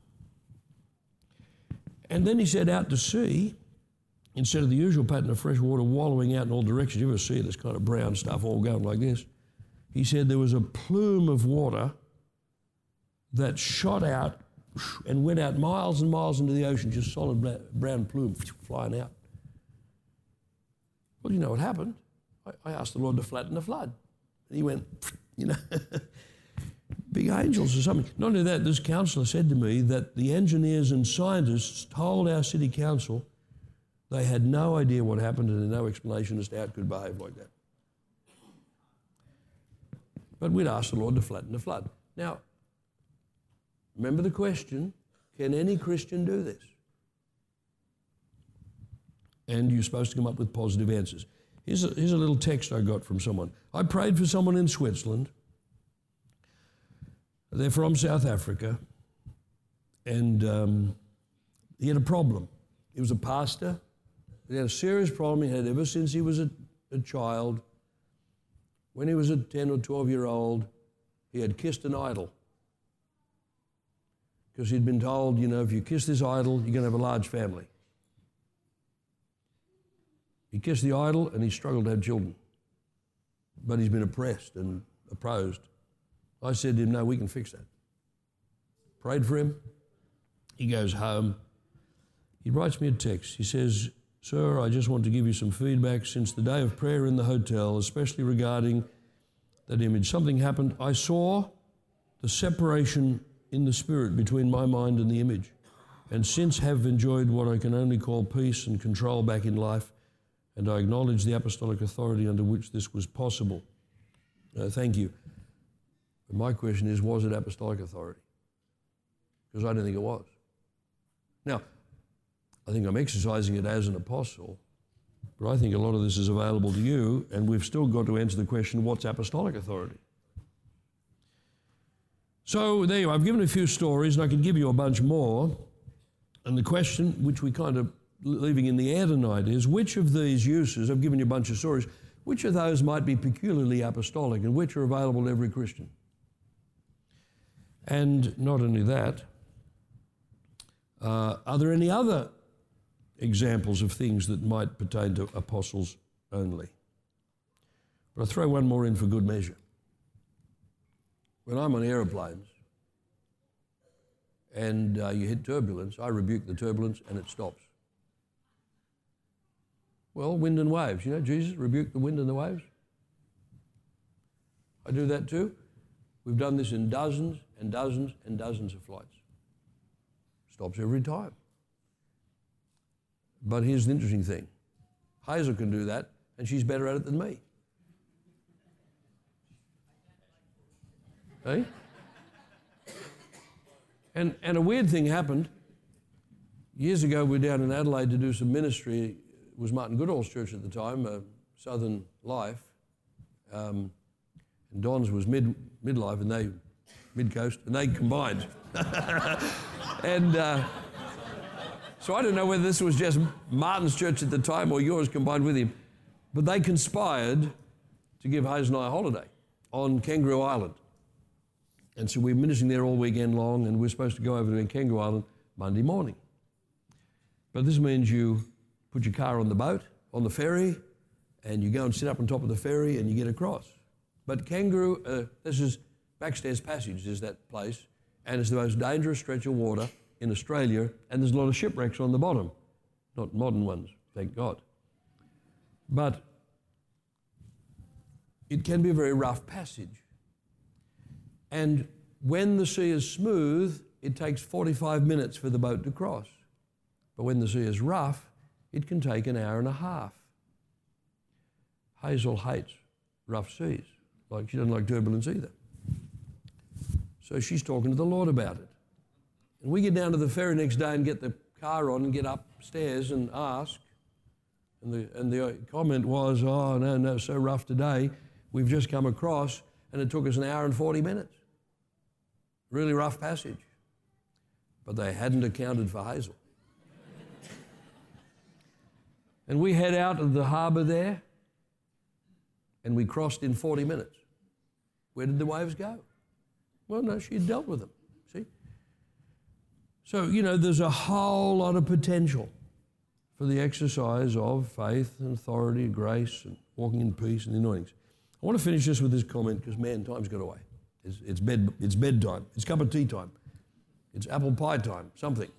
And then he said out to sea, instead of the usual pattern of fresh water wallowing out in all directions, you ever see this kind of brown stuff all going like this? He said there was a plume of water that shot out and went out miles and miles into the ocean, just solid brown plume flying out. Well, you know what happened? I, I asked the Lord to flatten the flood. And he went, you know, big angels or something. Not only that, this councillor said to me that the engineers and scientists told our city council they had no idea what happened and no explanation as to how it could behave like that. But we'd asked the Lord to flatten the flood. Now, remember the question, can any Christian do this? And you're supposed to come up with positive answers. Here's a, here's a little text I got from someone. I prayed for someone in Switzerland. They're from South Africa. And um, he had a problem. He was a pastor. He had a serious problem he had ever since he was a, a child. When he was a ten or twelve year old, he had kissed an idol. Because he'd been told, you know, if you kiss this idol, you're going to have a large family. He kissed the idol and he struggled to have children. But he's been oppressed and opposed. I said to him, no, we can fix that. Prayed for him. He goes home. He writes me a text. He says, sir, I just want to give you some feedback since the day of prayer in the hotel, especially regarding that image. Something happened. I saw the separation in the spirit between my mind and the image, and since have enjoyed what I can only call peace and control back in life, and I acknowledge the apostolic authority under which this was possible. Uh, thank you. But my question is, was it apostolic authority? Because I don't think it was. Now, I think I'm exercising it as an apostle, but I think a lot of this is available to you, and we've still got to answer the question, what's apostolic authority? So there you are. I've given a few stories, and I could give you a bunch more. And the question, which we kind of leaving in the air tonight, is which of these uses, I've given you a bunch of stories, which of those might be peculiarly apostolic and which are available to every Christian? And not only that, uh, are there any other examples of things that might pertain to apostles only? But I'll throw one more in for good measure. When I'm on aeroplanes and uh, you hit turbulence, I rebuke the turbulence and it stops. Well, wind and waves. You know, Jesus rebuked the wind and the waves. I do that too. We've done this in dozens and dozens and dozens of flights. Stops every time. But here's the interesting thing. Hazel can do that, and she's better at it than me. Hey? And, and a weird thing happened. Years ago, we were down in Adelaide to do some ministry. It was Martin Goodall's church at the time, uh, Southern Life. Um, and Don's was mid midlife, and they, mid-coast, and they combined. and uh, so I don't know whether this was just Martin's church at the time or yours combined with him, but they conspired to give Hayes and I a holiday on Kangaroo Island. And so we were ministering there all weekend long, and we're supposed to go over to Kangaroo Island Monday morning. But this means you put your car on the boat, on the ferry, and you go and sit up on top of the ferry and you get across. But Kangaroo, uh, this is Backstairs Passage, is that place, and it's the most dangerous stretch of water in Australia, and there's a lot of shipwrecks on the bottom. Not modern ones, thank God. But it can be a very rough passage. And when the sea is smooth, it takes forty-five minutes for the boat to cross. But when the sea is rough, it can take an hour and a half. Hazel hates rough seas. Like, she doesn't like turbulence either. So she's talking to the Lord about it. And we get down to the ferry next day and get the car on and get upstairs and ask. And the, and the comment was, oh, no, no, so rough today. We've just come across and it took us an hour and forty minutes. really rough passage. But they hadn't accounted for Hazel. And we head out of the harbour there, and we crossed in forty minutes. Where did the waves go? Well, no, she had dealt with them, see? So, you know, there's a whole lot of potential for the exercise of faith and authority and grace and walking in peace and the anointings. I want to finish this with this comment because, man, time's got away. It's, it's, bed, it's bedtime. It's cup of tea time. It's apple pie time, something.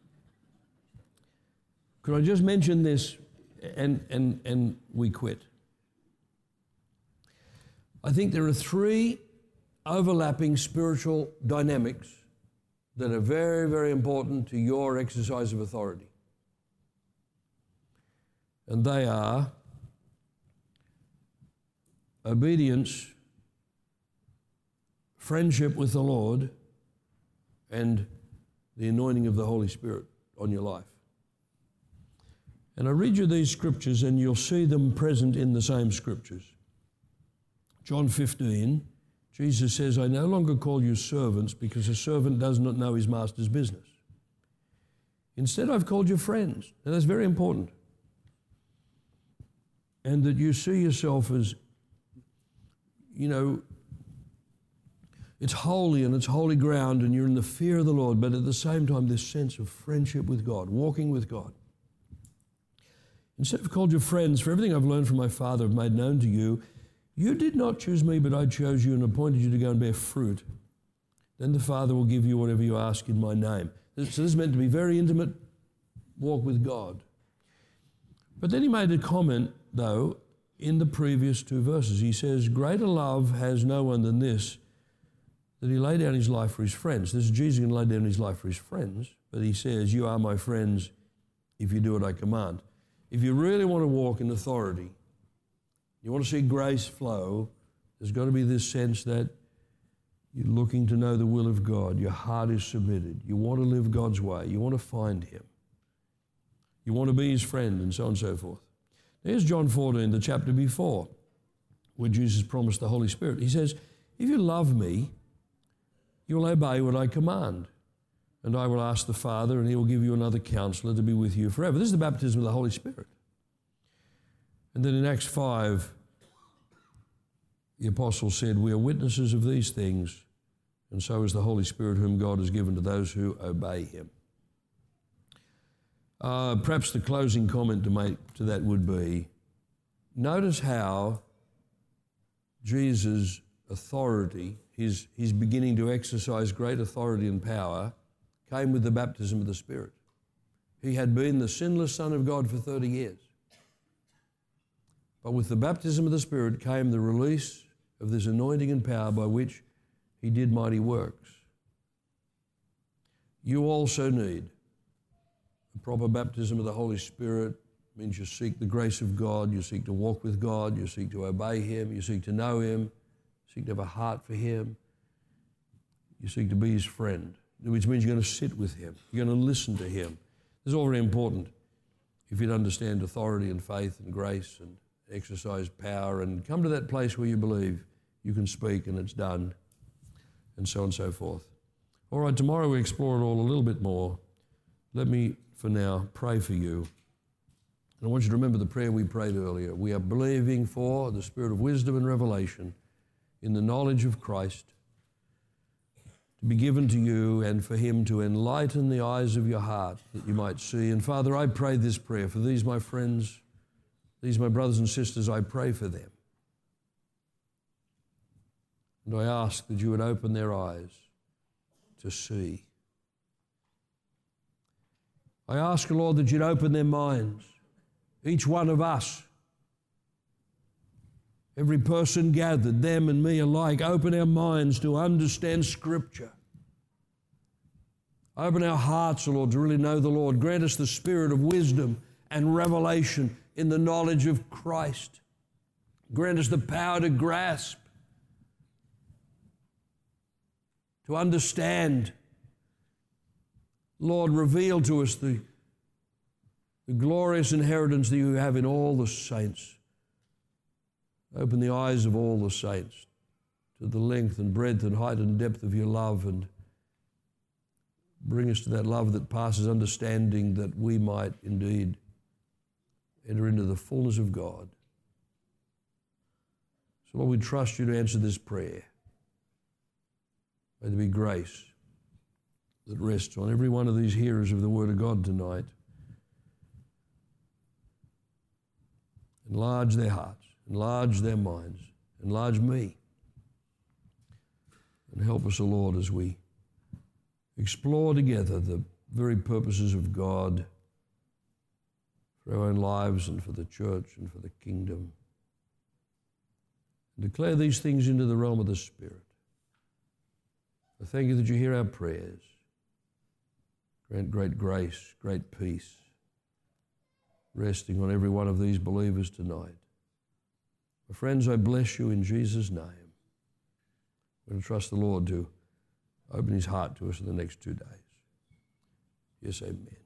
Could I just mention this and, and, and we quit? I think there are three overlapping spiritual dynamics that are very, very important to your exercise of authority. And they are obedience, friendship with the Lord, and the anointing of the Holy Spirit on your life. And I read you these scriptures and you'll see them present in the same scriptures. John fifteen, Jesus says, I no longer call you servants because a servant does not know his master's business. Instead, I've called you friends. And that's very important. And that you see yourself as, you know, it's holy and it's holy ground and you're in the fear of the Lord, but at the same time, this sense of friendship with God, walking with God. Instead of called you friends, for everything I've learned from my Father I've made known to you, you did not choose me, but I chose you and appointed you to go and bear fruit. Then the Father will give you whatever you ask in my name. So this is meant to be very intimate walk with God. But then he made a comment, though, in the previous two verses. He says, greater love has no one than this, that he laid down his life for his friends. This is Jesus going to lay down his life for his friends, but he says, you are my friends if you do what I command. If you really want to walk in authority, you want to see grace flow, there's got to be this sense that you're looking to know the will of God. Your heart is submitted. You want to live God's way. You want to find him. You want to be his friend, and so on and so forth. Here's John fourteen, the chapter before, where Jesus promised the Holy Spirit. He says, if you love me, you will obey what I command. And I will ask the Father, and he will give you another counselor to be with you forever. This is the baptism of the Holy Spirit. And then in Acts five, the apostle said, we are witnesses of these things, and so is the Holy Spirit whom God has given to those who obey him. Uh, perhaps the closing comment to make to that would be, notice how Jesus' authority, his, his beginning to exercise great authority and power, came with the baptism of the Spirit. He had been the sinless Son of God for thirty years. But with the baptism of the Spirit came the release of this anointing and power by which he did mighty works. You also need a proper baptism of the Holy Spirit. It means you seek the grace of God, you seek to walk with God, you seek to obey him, you seek to know him, you seek to have a heart for him, you seek to be his friend, which means you're going to sit with him, you're going to listen to him. This is all very important if you'd understand authority and faith and grace and exercise power and come to that place where you believe you can speak and it's done, and so on and so forth. All right, tomorrow we explore it all a little bit more. Let me, for now, pray for you. And I want you to remember the prayer we prayed earlier. We are believing for the spirit of wisdom and revelation in the knowledge of Christ to be given to you and for him to enlighten the eyes of your heart that you might see. And Father, I pray this prayer for these, my friends, these, my brothers and sisters, I pray for them. And I ask that you would open their eyes to see. I ask, Lord, that you'd open their minds, each one of us, every person gathered, them and me alike, open our minds to understand Scripture. Open our hearts, Lord, to really know the Lord. Grant us the spirit of wisdom and revelation in the knowledge of Christ. Grant us the power to grasp, to understand. Lord, reveal to us the, the glorious inheritance that you have in all the saints. Open the eyes of all the saints to the length and breadth and height and depth of your love, and bring us to that love that passes understanding, that we might indeed enter into the fullness of God. So Lord, we trust you to answer this prayer. May there be grace that rests on every one of these hearers of the Word of God tonight. Enlarge their hearts, enlarge their minds, enlarge me. And help us, O Lord, as we explore together the very purposes of God for our own lives and for the church and for the kingdom. And declare these things into the realm of the Spirit. I thank you that you hear our prayers. Grant great grace, great peace, resting on every one of these believers tonight. My friends, I bless you in Jesus' name. I'm going to trust the Lord to open his heart to us in the next two days. Yes, amen.